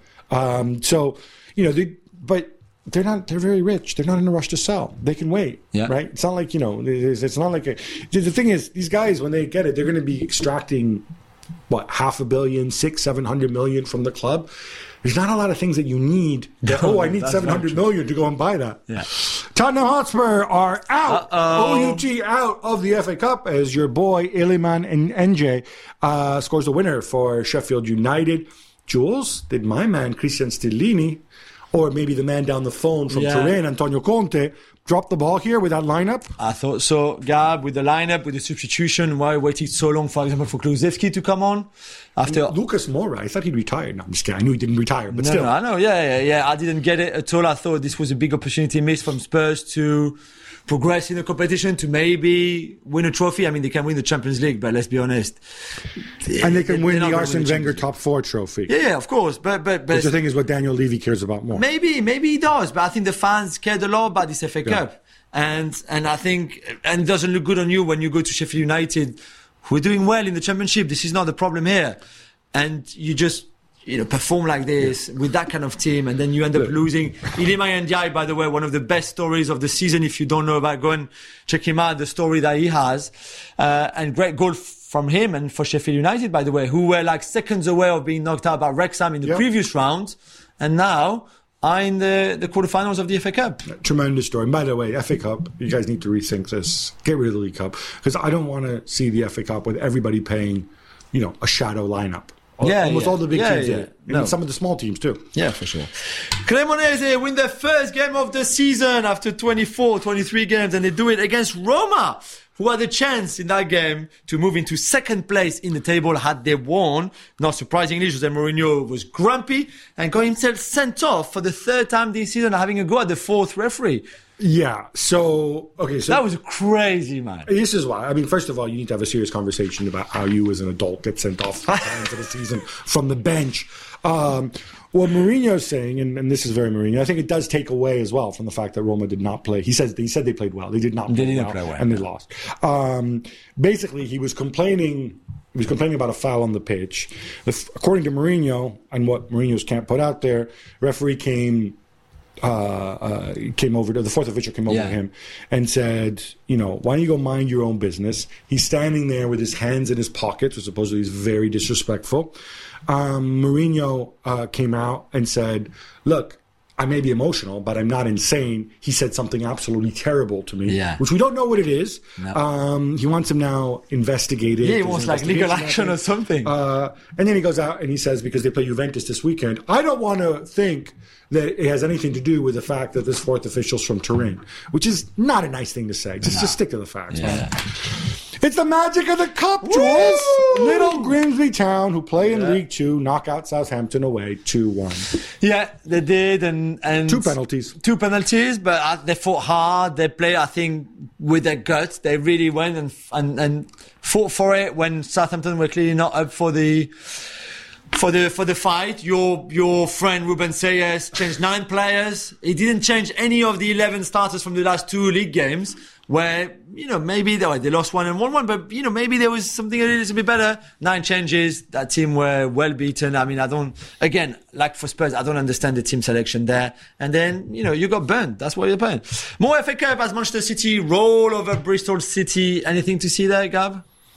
But they're not. They're very rich. They're not in a rush to sell. They can wait. Yeah. Right. It's not like It's not like the thing is, these guys, when they get it, they're going to be extracting $500 million, $600-700 million from the club. There's not a lot of things that you need. I need $700 million to go and buy that. Yeah. Tottenham Hotspur are out. OUT out of the FA Cup as your boy Iliman NJ scores the winner for Sheffield United. Jules, did my man Christian Stellini, or maybe the man down the phone from Turin, Antonio Conte, drop the ball here with that lineup? I thought so, Gab, with the lineup, with the substitution. Why waited so long, for example, for Kulusevski to come on? After Lucas Moura, I thought he'd retired. No, I'm just kidding. I knew he didn't retire, but still. No, I know. Yeah. I didn't get it at all. I thought this was a big opportunity missed from Spurs to progress in the competition, to maybe win a trophy. I mean, they can win the Champions League, but let's be honest. And they can win the Arsene Wenger Top 4 trophy. Yeah, of course. But the thing is what Daniel Levy cares about more. Maybe he does, but I think the fans cared a lot about this FA Cup. And I think, and it doesn't look good on you when you go to Sheffield United, who are doing well in the Championship. This is not the problem here. And you just, perform like this with that kind of team, and then you end up losing. Iliman Ndiaye, by the way, one of the best stories of the season. If you don't know about, go and check him out, the story that he has. And great goal from him and for Sheffield United, by the way, who were like seconds away of being knocked out by Wrexham in the previous round, and now are in the quarterfinals of the FA Cup. Tremendous story. And by the way, FA Cup, you guys need to rethink this. Get rid of the League Cup, because I don't want to see the FA Cup with everybody paying, a shadow lineup. Almost all the big teams in it. And some of the small teams too. Yeah, for sure. Cremonese win their first game of the season after 23 games, and they do it against Roma, who had a chance in that game to move into second place in the table had they won. Not surprisingly, Jose Mourinho was grumpy and got himself sent off for the 3rd time this season, having a go at the 4th referee. Yeah, so that was crazy, man. This is why. I mean, first of all, you need to have a serious conversation about how you as an adult get sent off for the season from the bench. What Mourinho's saying, and this is very Mourinho, I think it does take away as well from the fact that Roma did not play. He said they played well. They did not play well, and they lost. Basically, he was complaining about a foul on the pitch. According to Mourinho, and what Mourinho's camp put out there, referee came over to the 4th official came over to him and said, why don't you go mind your own business? He's standing there with his hands in his pockets, which supposedly is very disrespectful. Mourinho came out and said, look, I may be emotional, but I'm not insane. He said something absolutely terrible to me, which we don't know what it is. No. He wants him now investigated. Yeah, he wants like legal action or something. And then he goes out and he says, because they play Juventus this weekend, I don't want to think that it has anything to do with the fact that this 4th official's from Turin, which is not a nice thing to say. Just stick to the facts. Yeah. It's the magic of the cup, Jules. Little Grimsby Town, who play in League 2, knock out Southampton away 2-1. Yeah, they did, and 2 penalties. 2 penalties, but they fought hard. They played, I think, with their guts. They really went and fought for it when Southampton were clearly not up for the fight. Your friend Ruben Sayers changed 9 players. He didn't change any of the 11 starters from the last 2 league games, where maybe they lost 1 and 1-1, but maybe there was something a little bit better. 9 changes. That team were well beaten. I mean, like for Spurs, I don't understand the team selection there. And then you got burned. That's why you're burned. More FA Cup as Manchester City roll over Bristol City. Anything to see there, Gab?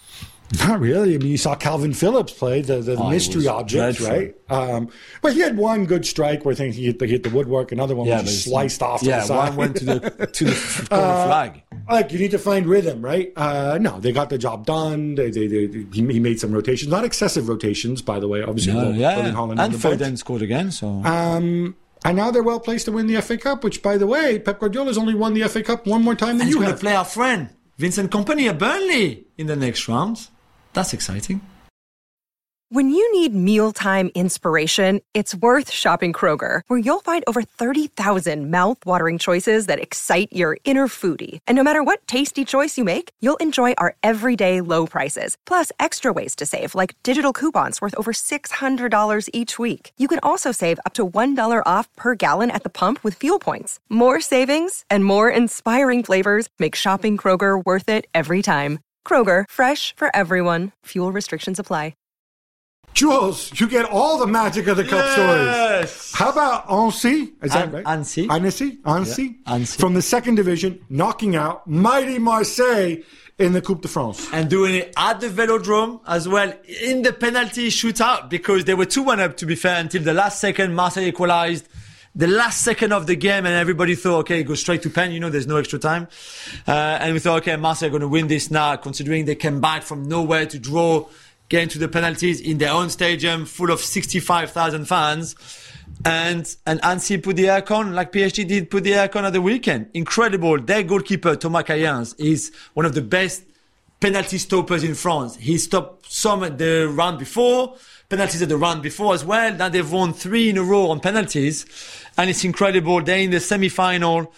Not really. I mean, you saw Calvin Phillips play the mystery object, right? But he had one good strike where I think he hit the woodwork. Another one was just sliced off to the side. One went to the corner flag. Like, you need to find rhythm, right? No, they got the job done. He made some rotations, not excessive rotations, by the way. Obviously, and Foden scored again. So, and now they're well placed to win the FA Cup. Which, by the way, Pep Guardiola's only won the FA Cup one more time than you have. He's going to play our friend Vincent Kompany at Burnley in the next round. That's exciting. When you need mealtime inspiration, it's worth shopping Kroger, where you'll find over 30,000 mouth-watering choices that excite your inner foodie. And no matter what tasty choice you make, you'll enjoy our everyday low prices, plus extra ways to save, like digital coupons worth over $600 each week. You can also save up to $1 off per gallon at the pump with fuel points. More savings and more inspiring flavors make shopping Kroger worth it every time. Kroger, fresh for everyone. Fuel restrictions apply. Jules, you get all the magic of the cup stories. How about Annecy? Is that right? Annecy. From the second division, knocking out mighty Marseille in the Coupe de France. And doing it at the Velodrome as well in the penalty shootout, because they were 2-1 up, to be fair, until the last second. Marseille equalized. The last second of the game, and everybody thought, okay, go straight to pen. There's no extra time. And we thought, okay, Marseille are going to win this now, considering they came back from nowhere to draw, get into the penalties in their own stadium, full of 65,000 fans. And Annecy put the aircon, like PSG did put the aircon at the weekend. Incredible. Their goalkeeper, Thomas Cayens, is one of the best penalty stoppers in France. He stopped some at the round before, penalties at the round before as well. Now they've won 3 in a row on penalties. And it's incredible. They're in the semi-final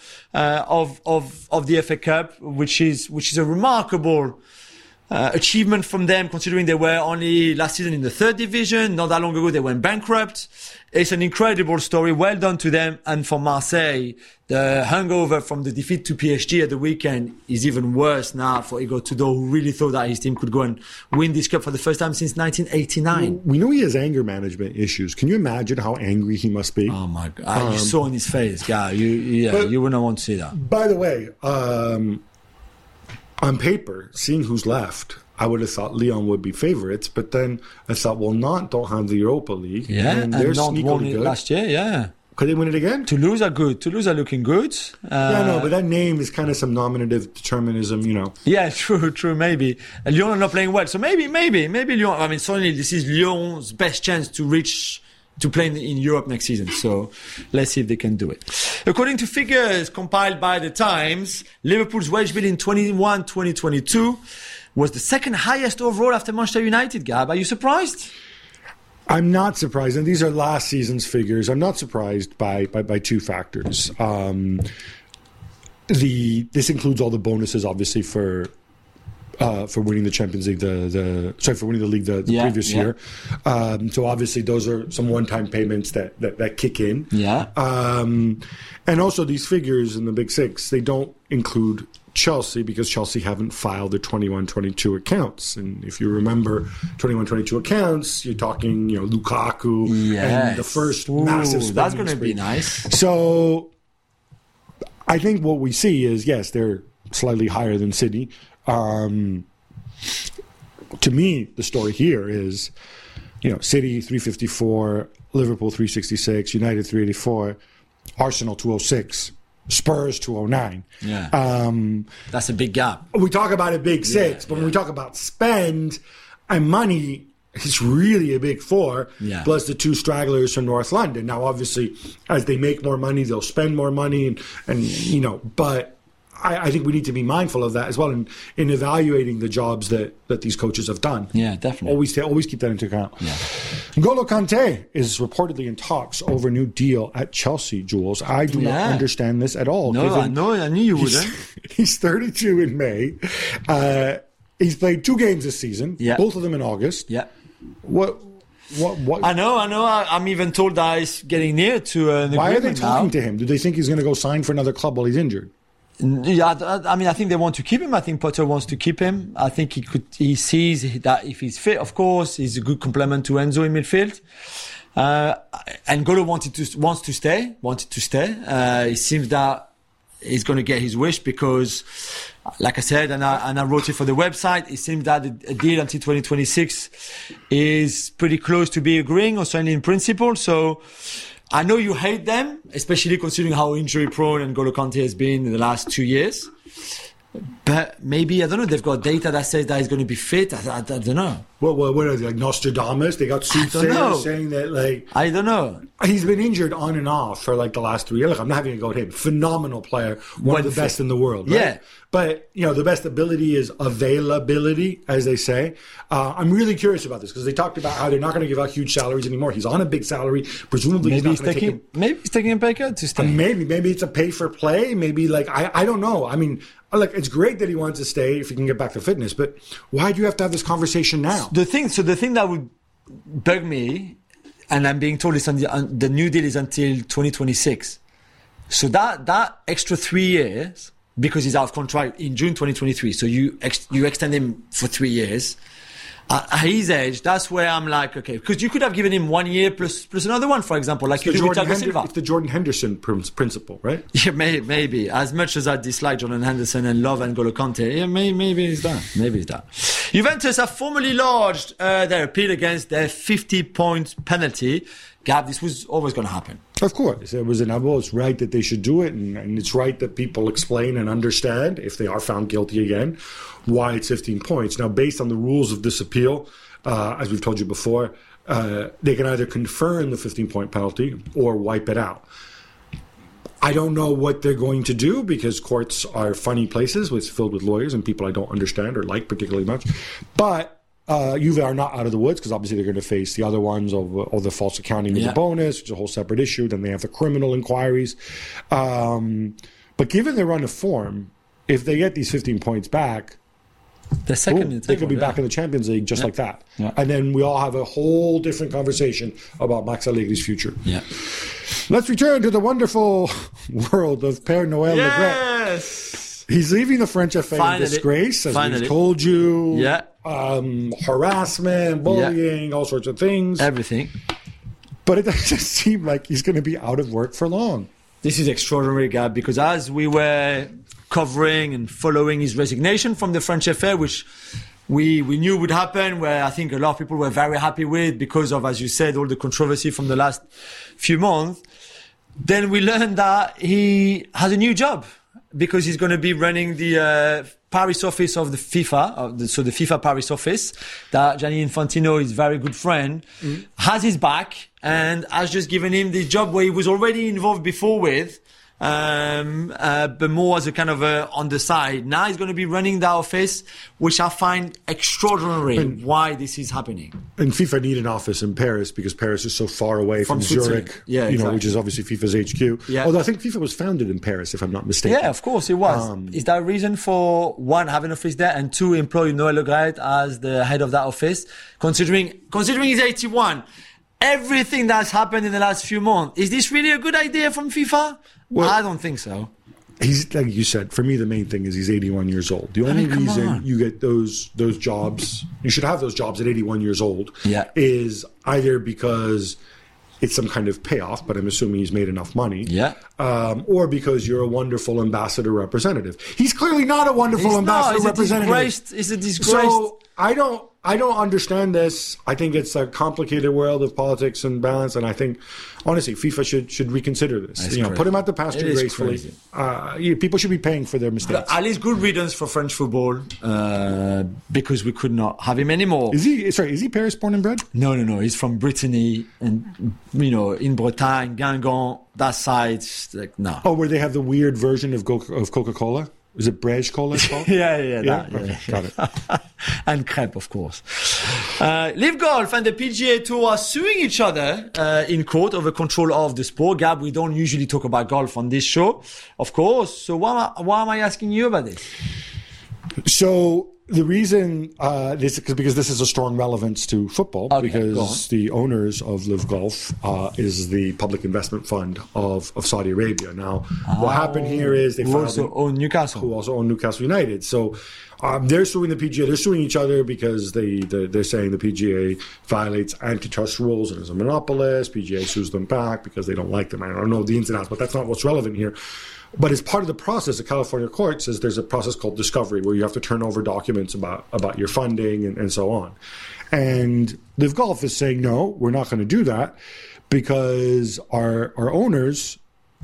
of the FA Cup, which is a remarkable achievement from them, considering they were only last season in the third division. Not that long ago, they went bankrupt. It's an incredible story. Well done to them. And for Marseille, the hangover from the defeat to PSG at the weekend is even worse now for Igor Tudor, who really thought that his team could go and win this cup for the first time since 1989. We know he has anger management issues. Can you imagine how angry he must be? Oh my God. You saw on his face, guy. You wouldn't want to see that. By the way, on paper, seeing who's left, I would have thought Lyon would be favourites, but then I thought, well, Nantes don't have the Europa League. Yeah, and they're Nantes won it last year, yeah. Could they win it again? Toulouse are good. Toulouse are looking good. But that name is kind of some nominative determinism, Yeah, true, maybe. And Lyon are not playing well. So maybe Lyon, I mean, certainly this is Lyon's best chance to play in Europe next season. So let's see if they can do it. According to figures compiled by The Times, Liverpool's wage bill in 2021-2022 was the second highest overall after Manchester United, Gab. Are you surprised? I'm not surprised. And these are last season's figures. I'm not surprised by 2 factors. This includes all the bonuses, obviously, for winning the Champions League, for winning the league the previous year. So obviously those are some one-time payments that kick in. Yeah. And also these figures in the Big Six, they don't include Chelsea because Chelsea haven't filed their 21-22 accounts. And if you remember 21-22 accounts, you're talking, Lukaku and the first massive spending that's going to spree. be nice. So I think what we see is, yes, they're slightly higher than City. To me, the story here is, City 354, Liverpool 366, United 384, Arsenal 206, Spurs 209. Yeah, that's a big gap. We talk about a big 6, but when we talk about spend and money, it's really a big 4. Yeah. Plus the 2 stragglers from North London. Now, obviously, as they make more money, they'll spend more money, and but. I think we need to be mindful of that as well in evaluating the jobs that these coaches have done. Yeah, definitely. Always keep that into account. Yeah. N'Golo Kante is reportedly in talks over a new deal at Chelsea, Jules. I do not understand this at all. No, I knew you wouldn't. He's 32 in May. He's played 2 games this season, both of them in August. Yeah. What? I know. I'm even told that he's getting near to an agreement. Why are they talking to him? Do they think he's going to go sign for another club while he's injured? Yeah, I mean, I think they want to keep him. I think Potter wants to keep him. I think he sees that if he's fit, of course, he's a good complement to Enzo in midfield. And N'Golo wanted to stay. It seems that he's going to get his wish because like I said, and I wrote it for the website, it seems that a deal until 2026 is pretty close to be agreeing, or certainly in principle. So I know you hate them, especially considering how injury prone N'Golo Kante has been in the last 2 years. But maybe, I don't know, they've got data that says that he's going to be fit. I don't know. What are they, like Nostradamus? They got soothsayers saying that, like... I don't know. He's been injured on and off for, like, the last 3 years. Look, I'm not having a go at him. Phenomenal player. One of the best in the world, right? Yeah. But, you know, the best ability is availability, as they say. I'm really curious about this, because they talked about how they're not going to give out huge salaries anymore. He's on a big salary. Presumably he's not going to take it. Maybe he's taking a pay cut to stay. Maybe it's a pay for play. Maybe, like, I don't know. I mean... Like, it's great that he wants to stay if he can get back to fitness, but why do you have to have this conversation now? The thing that would bug me, and I'm being told the new deal is until 2026. So that extra 3 years, because he's out of contract in June 2023, so you extend him for 3 years. At his age, that's where I'm like, okay, because you could have given him 1 year plus another one, for example, like you do with Thiago Silva. It's the Jordan Henderson principle, right? Yeah, maybe. As much as I dislike Jordan Henderson and love N'Golo Kante, yeah, maybe it's that. Maybe it's that. Juventus have formally lodged their appeal against their 50-point penalty. Gab, this was always going to happen. Of course. It was inevitable. It's right that they should do it, and it's right that people explain and understand, if they are found guilty again, why it's 15 points. Now, based on the rules of this appeal, as we've told you before, they can either confirm the 15-point penalty or wipe it out. I don't know what they're going to do, because courts are funny places filled with lawyers and people I don't understand or like particularly much. But Juve are not out of the woods, because obviously they're going to face the other ones of the false accounting with the bonus, which is a whole separate issue. Then they have the criminal inquiries. But given their run of form, if they get these 15 points back, they could be back in the Champions League just like that. Yeah. And then we all have a whole different conversation about Max Allegri's future. Yeah. Let's return to the wonderful world of Père Noël Le Gret. He's leaving the French FA in disgrace, as we've told you. Yeah. Harassment, bullying, all sorts of things. Everything. But it doesn't seem like he's going to be out of work for long. This is extraordinary, Gab, because as we were covering and following his resignation from the French FA, which we knew would happen, where I think a lot of people were very happy with because of, as you said, all the controversy from the last few months, then we learned that he has a new job, because he's going to be running the Paris office of the FIFA, so the FIFA Paris office, that Gianni Infantino, his very good friend, has his back and has just given him the job where he was already involved before with, but more as a kind of on the side. Now he's going to be running the office, which I find extraordinary why this is happening. And FIFA need an office in Paris, because Paris is so far away from Zurich, which is obviously FIFA's HQ. Yeah. Although I think FIFA was founded in Paris, if I'm not mistaken. Yeah, of course it was. Is there a reason for, one, having an office there, and two, employ Noël Le Gret as the head of that office, considering he's 81? Everything that's happened in the last few months, is this really a good idea from FIFA? Well, I don't think so. He's, like you said, for me the main thing is he's 81 years old. The only reason you get those jobs, you should have those jobs at 81 years old, is either because it's some kind of payoff, but I'm assuming he's made enough money, or because you're a wonderful ambassador representative. He's clearly not a wonderful ambassador representative. He's a disgrace. So I don't understand this. I think it's a complicated world of politics and balance, and I think, honestly, FIFA should reconsider this. Put him out the pasture gracefully. People should be paying for their mistakes. At least good riddance for French football, because we could not have him anymore. Is he Paris born and bred? No. He's from Brittany, and in Bretagne, Guingamp, that side. Like, no. Oh, where they have the weird version of Coca-Cola? Is it Brège Cola called? Yeah. Got it. And crepe, of course. Live Golf and the PGA Tour are suing each other in court over control of the sport. Gab, we don't usually talk about golf on this show, of course. So why am I asking you about this? So the reason because this is a strong relevance to football, because the owners of Live Golf is the public investment fund of Saudi Arabia. Now, what happened here is they also own Newcastle, who also own Newcastle United. So they're suing the PGA. They're suing each other because they're saying the PGA violates antitrust rules and is a monopolist. PGA sues them back because they don't like them. I don't know the ins and outs, but that's not what's relevant here. But as part of the process, the California court says there's a process called discovery where you have to turn over documents about your funding and so on. And Live Golf is saying, no, we're not going to do that because our owners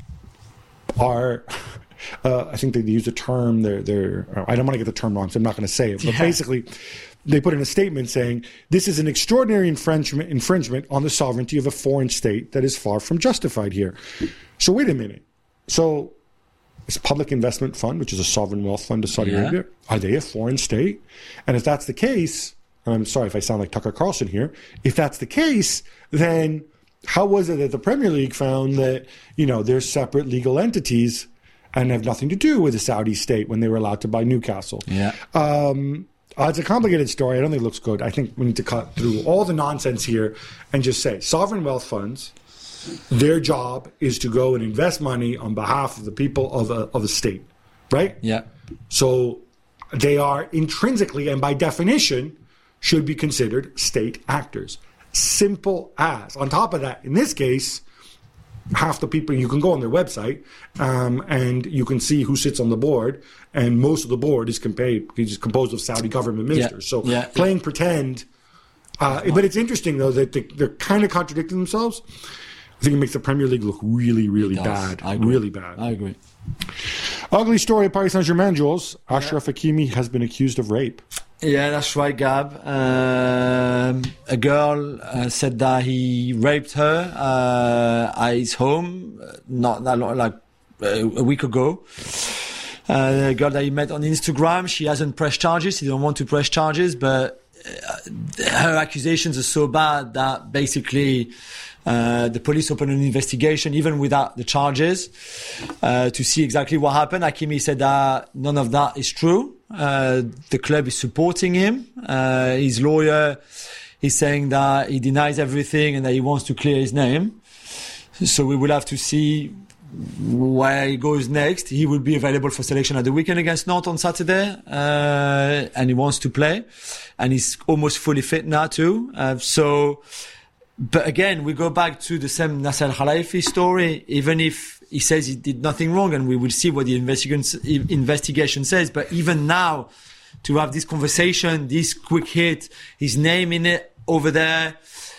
are, I think they use a term, they're I don't want to get the term wrong, so I'm not going to say it. But basically, they put in a statement saying, this is an extraordinary infringement on the sovereignty of a foreign state that is far from justified here. So wait a minute. So this Public Investment Fund, which is a sovereign wealth fund of Saudi Arabia, are they a foreign state? And if that's the case, and I'm sorry if I sound like Tucker Carlson here, if that's the case, then how was it that the Premier League found that, they're separate legal entities and have nothing to do with the Saudi state when they were allowed to buy Newcastle? Yeah. It's a complicated story. I don't think it looks good. I think we need to cut through all the nonsense here and just say sovereign wealth funds, their job is to go and invest money on behalf of the people of a state, right? Yeah. So they are intrinsically and by definition should be considered state actors. Simple as. On top of that, in this case, half the people, you can go on their website and you can see who sits on the board, and most of the board is composed of Saudi government ministers. So playing pretend. But it's interesting, though, that they're kind of contradicting themselves. I think it makes the Premier League look really, really bad. Really bad. I agree. Ugly story at Paris Saint-Germain, Jules. Achraf Hakimi has been accused of rape. Yeah, that's right, Gab. A girl said that he raped her at his home not that long, like a week ago. A girl that he met on Instagram. She hasn't pressed charges. He don't want to press charges, but her accusations are so bad that basically the police opened an investigation even without the charges to see exactly what happened. Hakimi said that none of that is true. The club is supporting him. His lawyer is saying that he denies everything and that he wants to clear his name. So we will have to see where he goes next. He will be available for selection at the weekend against Nantes on Saturday, and he wants to play, and he's almost fully fit now too. But again, we go back to the same Nasser Al-Khelaifi story. Even if he says he did nothing wrong, and we will see what the investigation says. But even now, to have this conversation, this quick hit, his name in it over there,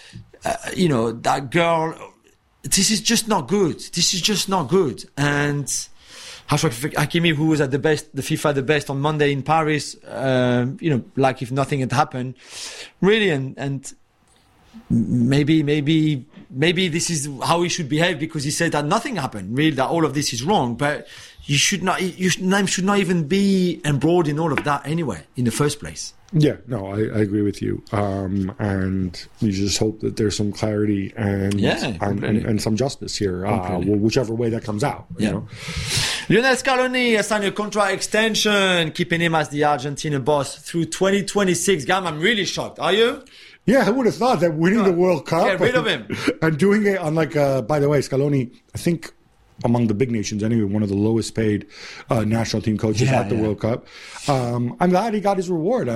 that girl. This is just not good. This is just not good. And Achraf Hakimi, who was at the FIFA the best on Monday in Paris, like if nothing had happened, really, and maybe this is how he should behave, because he said that nothing happened, really, that all of this is wrong. But your name should not even be embroiled in all of that anyway, in the first place. Yeah, no, I agree with you. And we just hope that there's some clarity and some justice here, whichever way that comes out. You know? Lionel Scaloni has signed a contract extension, keeping him as the Argentina boss through 2026. Gam, I'm really shocked. Are you? Yeah, I would have thought that winning the World Cup. Get rid of him. And doing it on by the way, Scaloni, I think, among the big nations anyway, one of the lowest paid national team coaches at the World Cup. I'm glad he got his reward.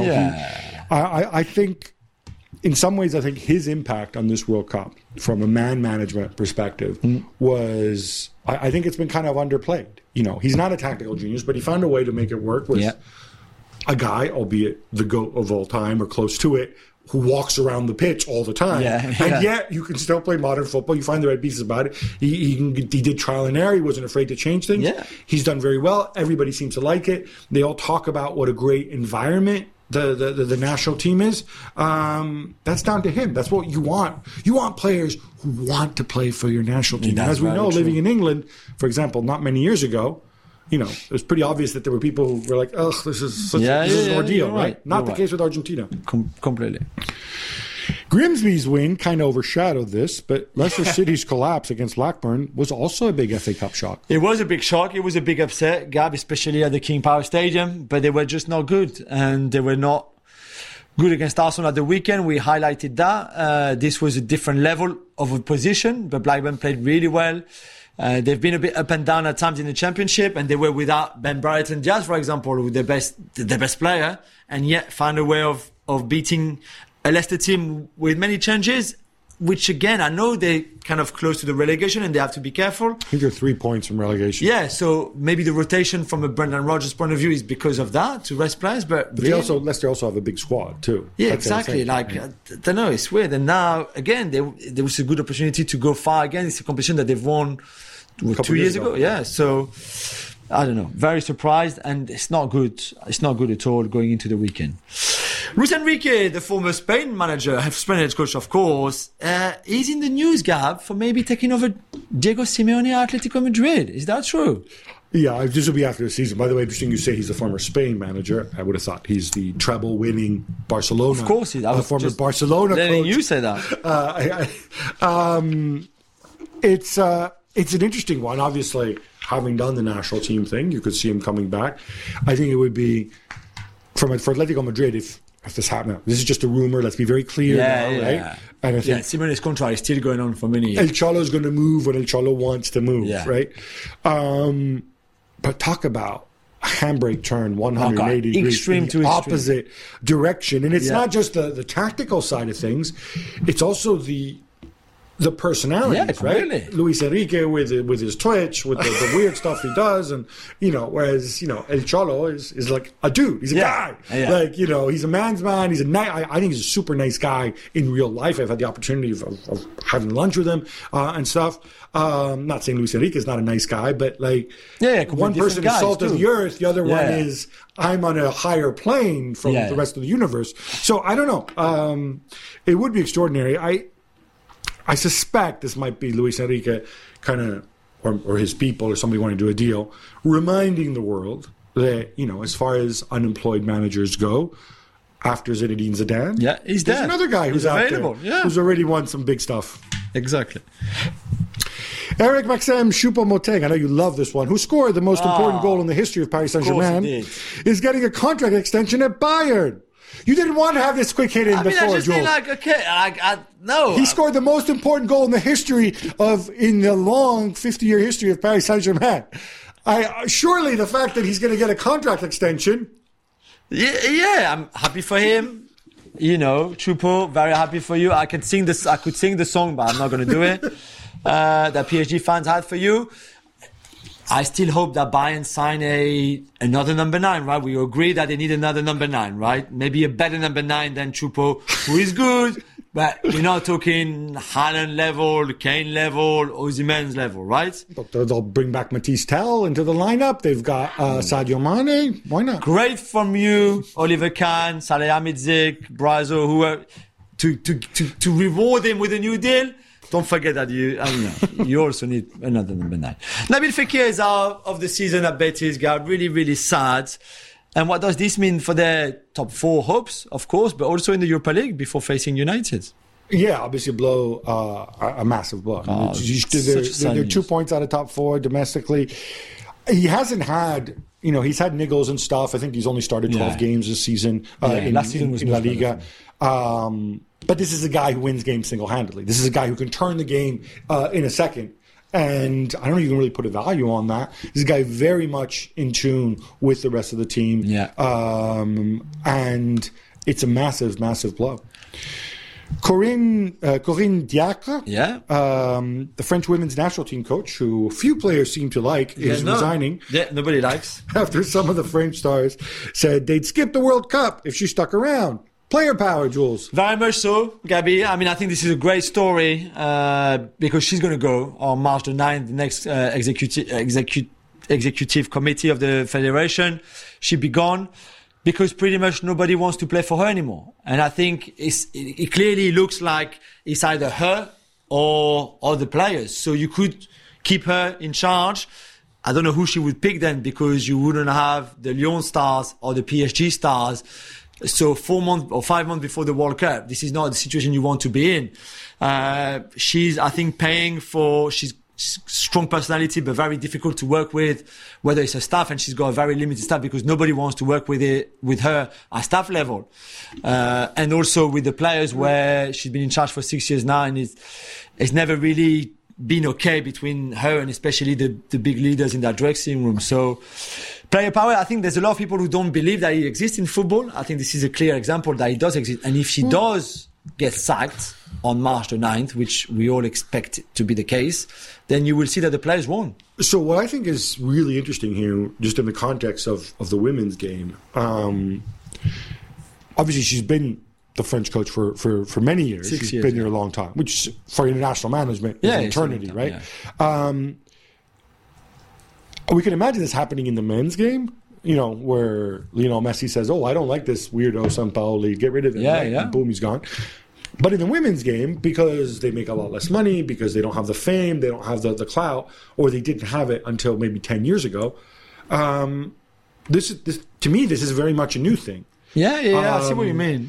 I think, in some ways, I think his impact on this World Cup, from a man management perspective, was, I think it's been kind of underplayed. He's not a tactical genius, but he found a way to make it work with a guy, albeit the GOAT of all time or close to it, who walks around the pitch all the time. And yet you can still play modern football. You find the right pieces about it. He did trial and error. He wasn't afraid to change things. He's done very well. Everybody seems to like it. They all talk about what a great environment the national team is. That's down to him. That's what you want. You want players who want to play for your national team. And as we know, living in England, for example, not many years ago, it was pretty obvious that there were people who were like, "Ugh, this is an ordeal," right? Not the case with Argentina. Completely. Grimsby's win kind of overshadowed this, but Leicester City's collapse against Blackburn was also a big FA Cup shock. It was a big shock. It was a big upset, Gab, especially at the King Power Stadium. But they were just not good, and they were not good against Arsenal at the weekend. We highlighted that. This was a different level of opposition, but Blackburn played really well. They've been a bit up and down at times in the Championship, and they were without Ben Brighton Diaz, for example, who the best player, and yet found a way of beating a Leicester team with many changes, which again, I know they're kind of close to the relegation and they have to be careful. I think they're 3 points from relegation. Yeah, so maybe the rotation from a Brendan Rodgers point of view is because of that, to rest players. But Leicester also have a big squad too. Yeah, exactly. I don't know, it's weird. And now, again, there was a good opportunity to go far again. It's a competition that they've won 2 years ago. Yeah, so I don't know. Very surprised, and it's not good. It's not good at all going into the weekend. Luis Enrique, the former Spain manager, Spain head coach, of course, is in the news, Gab, for maybe taking over Diego Simeone at Atletico Madrid. Is that true? Yeah, this will be after the season. By the way, interesting you say he's the former Spain manager. I would have thought he's the treble-winning Barcelona. Of course, he's a former Barcelona coach. You say that. It's an interesting one. Obviously, having done the national team thing, you could see him coming back. I think it would be for Atletico Madrid if this happened. This is just a rumor. Let's be very clear now, right? And I think Simeone's contract is still going on for many years. El Cholo's going to move when El Cholo wants to move, right? But talk about a handbrake turn 180 degrees, extreme to opposite direction. And it's not just the tactical side of things; it's also the personalities, right? Really. Luis Enrique with his twitch, with the weird stuff he does, and whereas El Cholo is like a dude, he's a guy, like he's a man's man. He's I think he's a super nice guy in real life. I've had the opportunity of having lunch with him and stuff. Not saying Luis Enrique is not a nice guy, but one person is salt of the earth, the other one is I'm on a higher plane from the rest of the universe. So I don't know. It would be extraordinary. I suspect this might be Luis Enrique kind of, or his people or somebody wanting to do a deal, reminding the world that, as far as unemployed managers go, after Zinedine Zidane, there's another guy who's out available, there, who's already won some big stuff. Exactly. Eric Maxime Choupo-Moting, I know you love this one, who scored the most important goal in the history of Paris Saint-Germain, is getting a contract extension at Bayern. You didn't want to have this quick hit in before, I just Jules. No. He scored the most important goal in the long 50-year history of Paris Saint-Germain. Surely the fact that he's going to get a contract extension. Yeah, I'm happy for him. Choupo, very happy for you. I could sing the song, but I'm not going to do it. That PSG fans had for you. I still hope that Bayern sign another number 9, right? We agree that they need another number 9, right? Maybe a better number 9 than Choupo, who is good, but we're not talking Haaland level, Kane level, Osimhen's level, right? They'll bring back Matisse Tell into the lineup. They've got Sadio Mane. Why not? Great from you, Oliver Kahn, Salihamidzic, Brazo, whoever, to reward him with a new deal. Don't forget that you also need another number 9. Nabil Fekir is out of the season at Betis. Got really, really sad. And what does this mean for their top 4 hopes, of course, but also in the Europa League before facing United? Yeah, obviously a massive blow. They're 2 points out of top 4 domestically. He hasn't had, he's had niggles and stuff. I think he's only started 12 games this season last season was in La Liga. But this is a guy who wins games single-handedly. This is a guy who can turn the game in a second. And I don't know if you can really put a value on that. This is a guy very much in tune with the rest of the team. Yeah. And it's a massive, massive blow. Corinne Diacre, the French women's national team coach, who few players seem to like, is resigning. Yeah, nobody likes. After some of the French stars said they'd skip the World Cup if she stuck around. Player power, Jules. Very much so, Gabi. I mean, I think this is a great story because she's going to go on March the 9th, the next executive committee of the federation. She'll be gone because pretty much nobody wants to play for her anymore. And I think it clearly looks like it's either her or the players. So you could keep her in charge. I don't know who she would pick then because you wouldn't have the Lyon stars or the PSG stars. So 4 months or 5 months before the World Cup, this is not the situation you want to be in. She's, I think, she's strong personality, but very difficult to work with, whether it's her staff, and she's got a very limited staff because nobody wants to work with her at staff level. And also with the players where she's been in charge for 6 years now, and it's never really been okay between her and especially the big leaders in that dressing room. So, player power, I think there's a lot of people who don't believe that it exists in football. I think this is a clear example that it does exist. And if she does gets sacked on March the 9th, which we all expect to be the case, then you will see that the players won. So what I think is really interesting here, just in the context of the women's game, obviously she's been the French coach for many years. 6 She's years, been there a long time, which for international management is an eternity, right? Yeah. We can imagine this happening in the men's game, where Lionel Messi says, "Oh, I don't like this weirdo Sampaoli, get rid of him." Yeah, right? yeah. And boom, he's gone. But in the women's game, because they make a lot less money, because they don't have the fame, they don't have the clout, or they didn't have it until maybe 10 years ago, this to me, this is very much a new thing. Yeah, I see what you mean.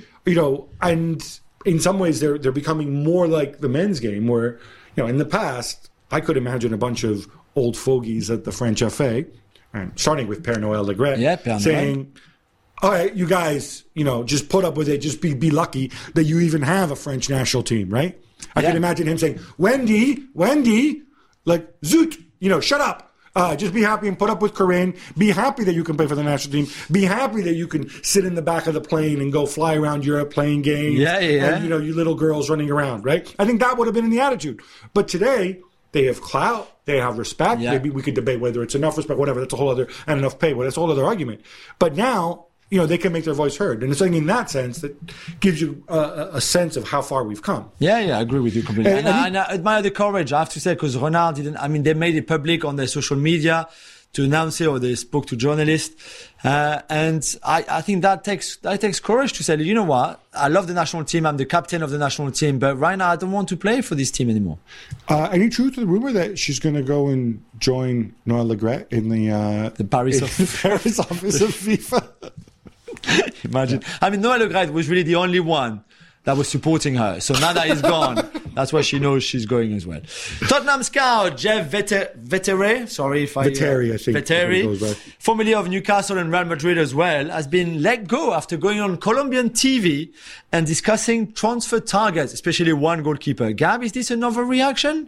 And in some ways they're becoming more like the men's game, where, in the past, I could imagine a bunch of old fogies at the French FA, and starting with Père Noël Le Graët, saying, all right, you guys, just put up with it. Just be lucky that you even have a French national team, right? I can imagine him saying, Wendy, like, zoot, shut up. Just be happy and put up with Corinne. Be happy that you can play for the national team. Be happy that you can sit in the back of the plane and go fly around Europe playing games. Yeah. And, you little girls running around, right? I think that would have been in the attitude. But today, they have clout. They have respect. Yeah. Maybe we could debate whether it's enough respect, whatever. That's a whole other, and enough pay. Well, that's a whole other argument. But now, they can make their voice heard. And it's something in that sense that gives you a sense of how far we've come. Yeah, I agree with you completely. And I admire the courage, I have to say, because Renard they made it public on their social media to announce it, or they spoke to journalists. And I think that takes courage to say, you know what? I love the national team. I'm the captain of the national team, but right now I don't want to play for this team anymore. Any truth to the rumor that she's going to go and join Noël Le Graët in the Paris Paris office of FIFA? Imagine. Noël Le Graët was really the only one that was supporting her. So now that he's gone, that's why she knows she's going as well. Tottenham scout Jeff Veteri, I think. Veteri, formerly of Newcastle and Real Madrid as well, has been let go after going on Colombian TV and discussing transfer targets, especially one goalkeeper. Gab, is this an overreaction?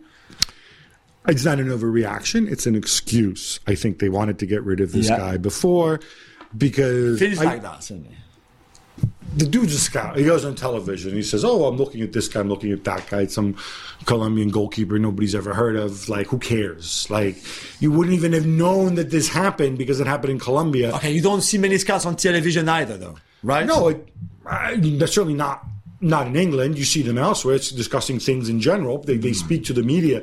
It's not an overreaction. It's an excuse. I think they wanted to get rid of this guy before because... Feels like that, certainly. The dude's a scout. He goes on television. He says, "Oh, I'm looking at this guy. I'm looking at that guy. It's some Colombian goalkeeper nobody's ever heard of. Like, who cares? Like, you wouldn't even have known that this happened because it happened in Colombia." Okay, you don't see many scouts on television either, though, right? No, that's certainly not in England. You see them elsewhere. It's discussing things in general. They speak to the media.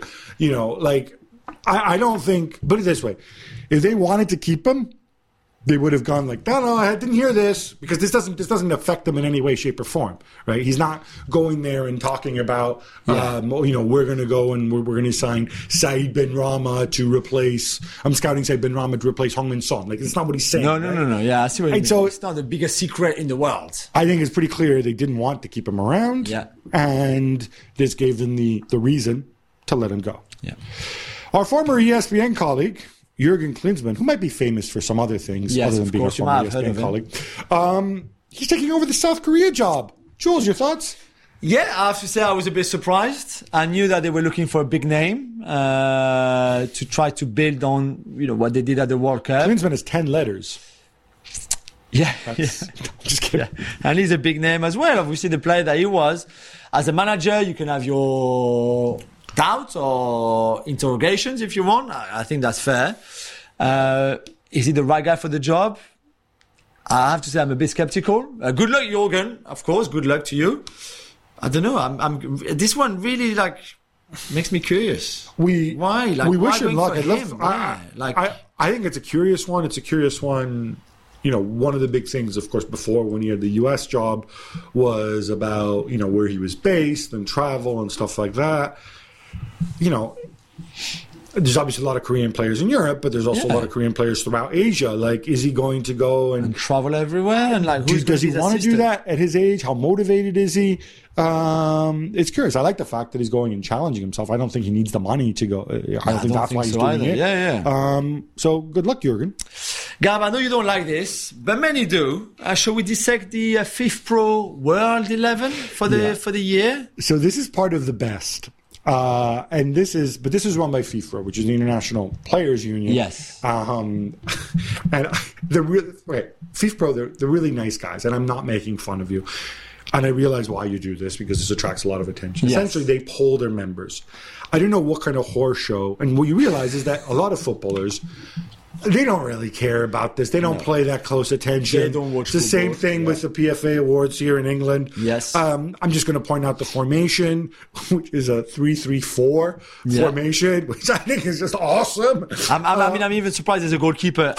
I don't think. Put it this way: if they wanted to keep him, they would have gone like, no, I didn't hear this, because this doesn't affect them in any way, shape, or form, right? He's not going there and talking about, we're going to go and we're going to sign Said Benrahma to replace. I'm scouting Said Benrahma to replace Heung-min Son. Like, it's not what he's saying. No. Yeah, I see what you mean. So it's not the biggest secret in the world. I think it's pretty clear they didn't want to keep him around. Yeah. And this gave them the reason to let him go. Yeah. Our former ESPN colleague, Jurgen Klinsmann, who might be famous for some other things other than being a former ESPN colleague, he's taking over the South Korea job. Jules, your thoughts? Yeah, I have to say I was a bit surprised. I knew that they were looking for a big name to try to build on, what they did at the World Cup. Klinsmann has 10 letters. Yeah. Just kidding. Yeah. And he's a big name as well. Obviously, the player that he was. As a manager, you can have your doubts or interrogations if you want. I think that's fair. Is he the right guy for the job? I have to say I'm a bit skeptical. Good luck, Jurgen. Of course, good luck to you. I don't know. I'm this one really makes me curious. Why? We wish him luck. I think it's a curious one. It's a curious one. One of the big things, of course, before when he had the U.S. job was about, where he was based and travel and stuff like that. There's obviously a lot of Korean players in Europe, but there's also a lot of Korean players throughout Asia. Like, is he going to go and travel everywhere? And does he want to do that at his age? How motivated is he? It's curious. I like the fact that he's going and challenging himself. I don't think he needs the money to go. I don't think that's why he's doing it. Yeah. So good luck, Jurgen. Gab, I know you don't like this, but many do. Shall we dissect the FIFPro World 11 for the year? So this is part of the best. And this is run by FIFA, which is the International Players Union. Yes. And FIFPro, they're really nice guys, and I'm not making fun of you. and I realize why you do this, because this attracts a lot of attention. Yes. Essentially, they poll their members. I don't know what kind of horror show. And what you realize is that a lot of footballers, they don't really care about this. They don't play that close attention. They don't watch It's the football, same thing with the PFA Awards here in England. Yes. I'm just going to point out the formation, which is a 3-3-4 formation, which I think is just awesome. I'm even surprised as a goalkeeper.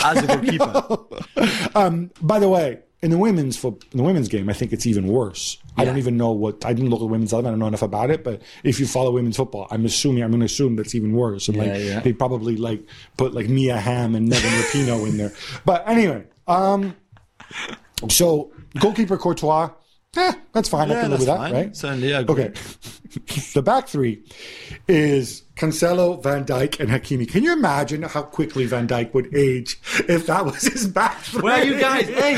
By the way, in the women's game, I think it's even worse. I don't even know I didn't look at women's 11. I don't know enough about it, but if you follow women's football, I'm going to assume that's even worse. And they probably put Mia Hamm and Megan Rapinoe in there. But anyway, so goalkeeper Courtois, that's fine. I can live with that, right? Certainly, I agree. Okay. The back three is Cancelo, Van Dijk, and Hakimi. Can you imagine how quickly Van Dijk would age if that was his back three? Where are you guys? Hey,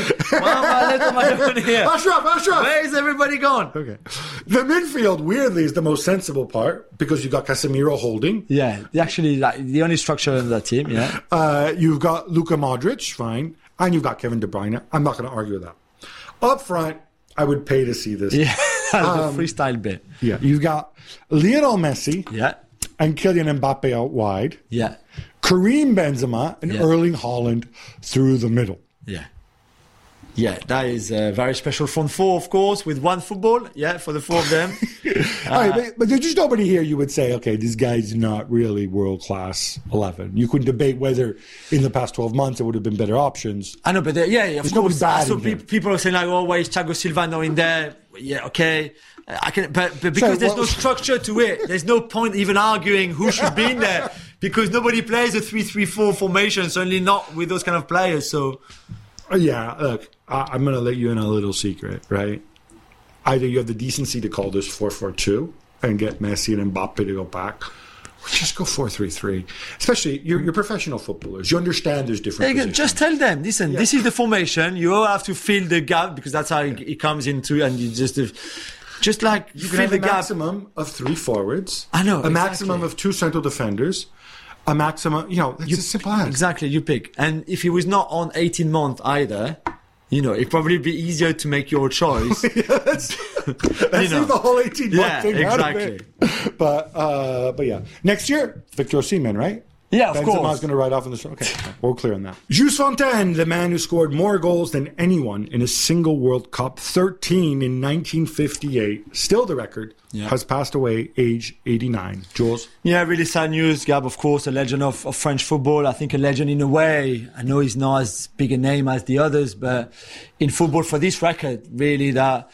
Ashraf! Where is everybody gone? Okay. The midfield, weirdly, is the most sensible part because you've got Casemiro holding. Yeah, actually, the only structure in that team, You've got Luka Modric, fine. And you've got Kevin De Bruyne. I'm not going to argue with that. Up front, I would pay to see this. Yeah, the freestyle bit. Yeah, you've got Lionel Messi. Yeah. And Kylian Mbappe out wide. Yeah. Karim Benzema and Erling Haaland through the middle. Yeah. Yeah, that is a very special front four, of course, with one football. Yeah, for the four of them. All right, but there's just nobody here you would say, okay, this guy's not really world-class 11. You could debate whether in the past 12 months there would have been better options. I know, but of course. So people are saying, why is Thiago Silva not in there? Yeah, okay. I can, but because there's no structure to it, there's no point even arguing who should be in there because nobody plays a 3-3-4 formation, certainly not with those kind of players. So, yeah, look, I'm going to let you in a little secret, right? Either you have the decency to call this 4-4-2 and get Messi and Mbappe to go back, or just go 4-3-3. Especially, you're professional footballers. You understand there's different positions. Just tell them, listen, this is the formation. You all have to fill the gap because that's how it comes into, and you just like you can have a maximum of 3 forwards. I know. A maximum of 2 central defenders. A maximum, it's as simple as. Exactly, you pick. And if he was not on 18 months either, it'd probably be easier to make your choice. Let's leave the whole 18-month thing out of it. But yeah. Next year, Victor Osimhen, right? Yeah, of course. Benzema's going to ride off in the show. Okay, we're clear on that. Jules Fontaine, the man who scored more goals than anyone in a single World Cup, 13 in 1958, still the record, has passed away, age 89. Jules? Yeah, really sad news, Gab, of course, a legend of French football. I think a legend in a way. I know he's not as big a name as the others, but in football for this record, really that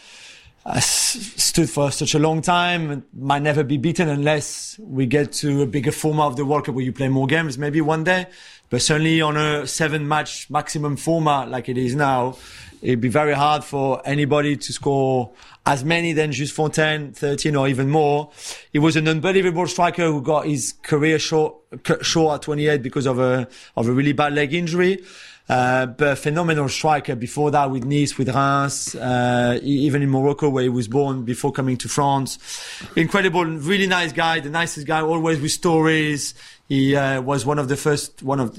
stood for such a long time and might never be beaten unless we get to a bigger format of the World Cup where you play more games, maybe one day. But certainly on a 7-match maximum format like it is now, it'd be very hard for anybody to score as many than Jules Fontaine, 13 or even more. He was an unbelievable striker who got his career cut short at 28 because of a really bad leg injury. But phenomenal striker before that with Nice, with Reims, even in Morocco where he was born before coming to France. Incredible, really nice guy, the nicest guy, always with stories. He was one of the first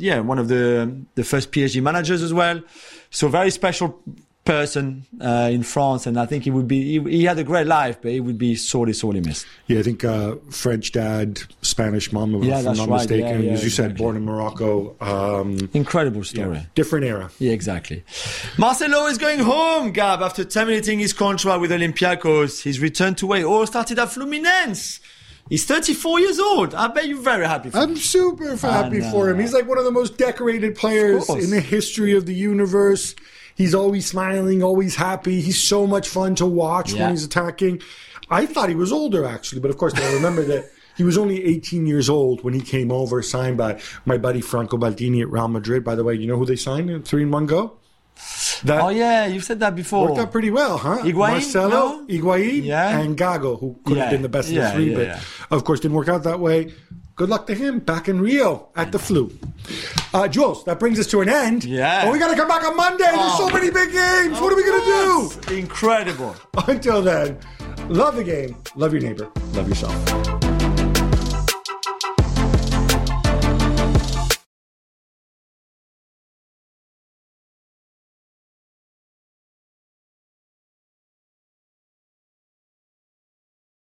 PSG managers as well. So very special person in France, and I think he had a great life, but he would be sorely missed. Yeah, I think French dad, Spanish mom, if I'm not mistaken. As you said, born in Morocco. Incredible story. Yeah, different era. Yeah, exactly. Marcelo is going home, Gab, after terminating his contract with Olympiacos. His return to It all started at Fluminense. He's 34 years old. I bet you're very happy for him. I'm super happy for him. He's like one of the most decorated players in the history of the universe. He's always smiling, always happy. He's so much fun to watch when he's attacking. I thought he was older, actually. But, of course, I remember that he was only 18 years old when he came over, signed by my buddy Franco Baldini at Real Madrid. By the way, you know who they signed in 3-in-1 go? You've said that before. Worked out pretty well, huh? Higuain, Marcelo, Higuain, and Gago, who could have been the best of the three, but of course didn't work out that way. Good luck to him back in Rio at the Flu. Jules, that brings us to an end. Yeah. Oh, we got to come back on Monday. There's so many big games. What are we going to do? Incredible. Until then, love the game, love your neighbor, love yourself.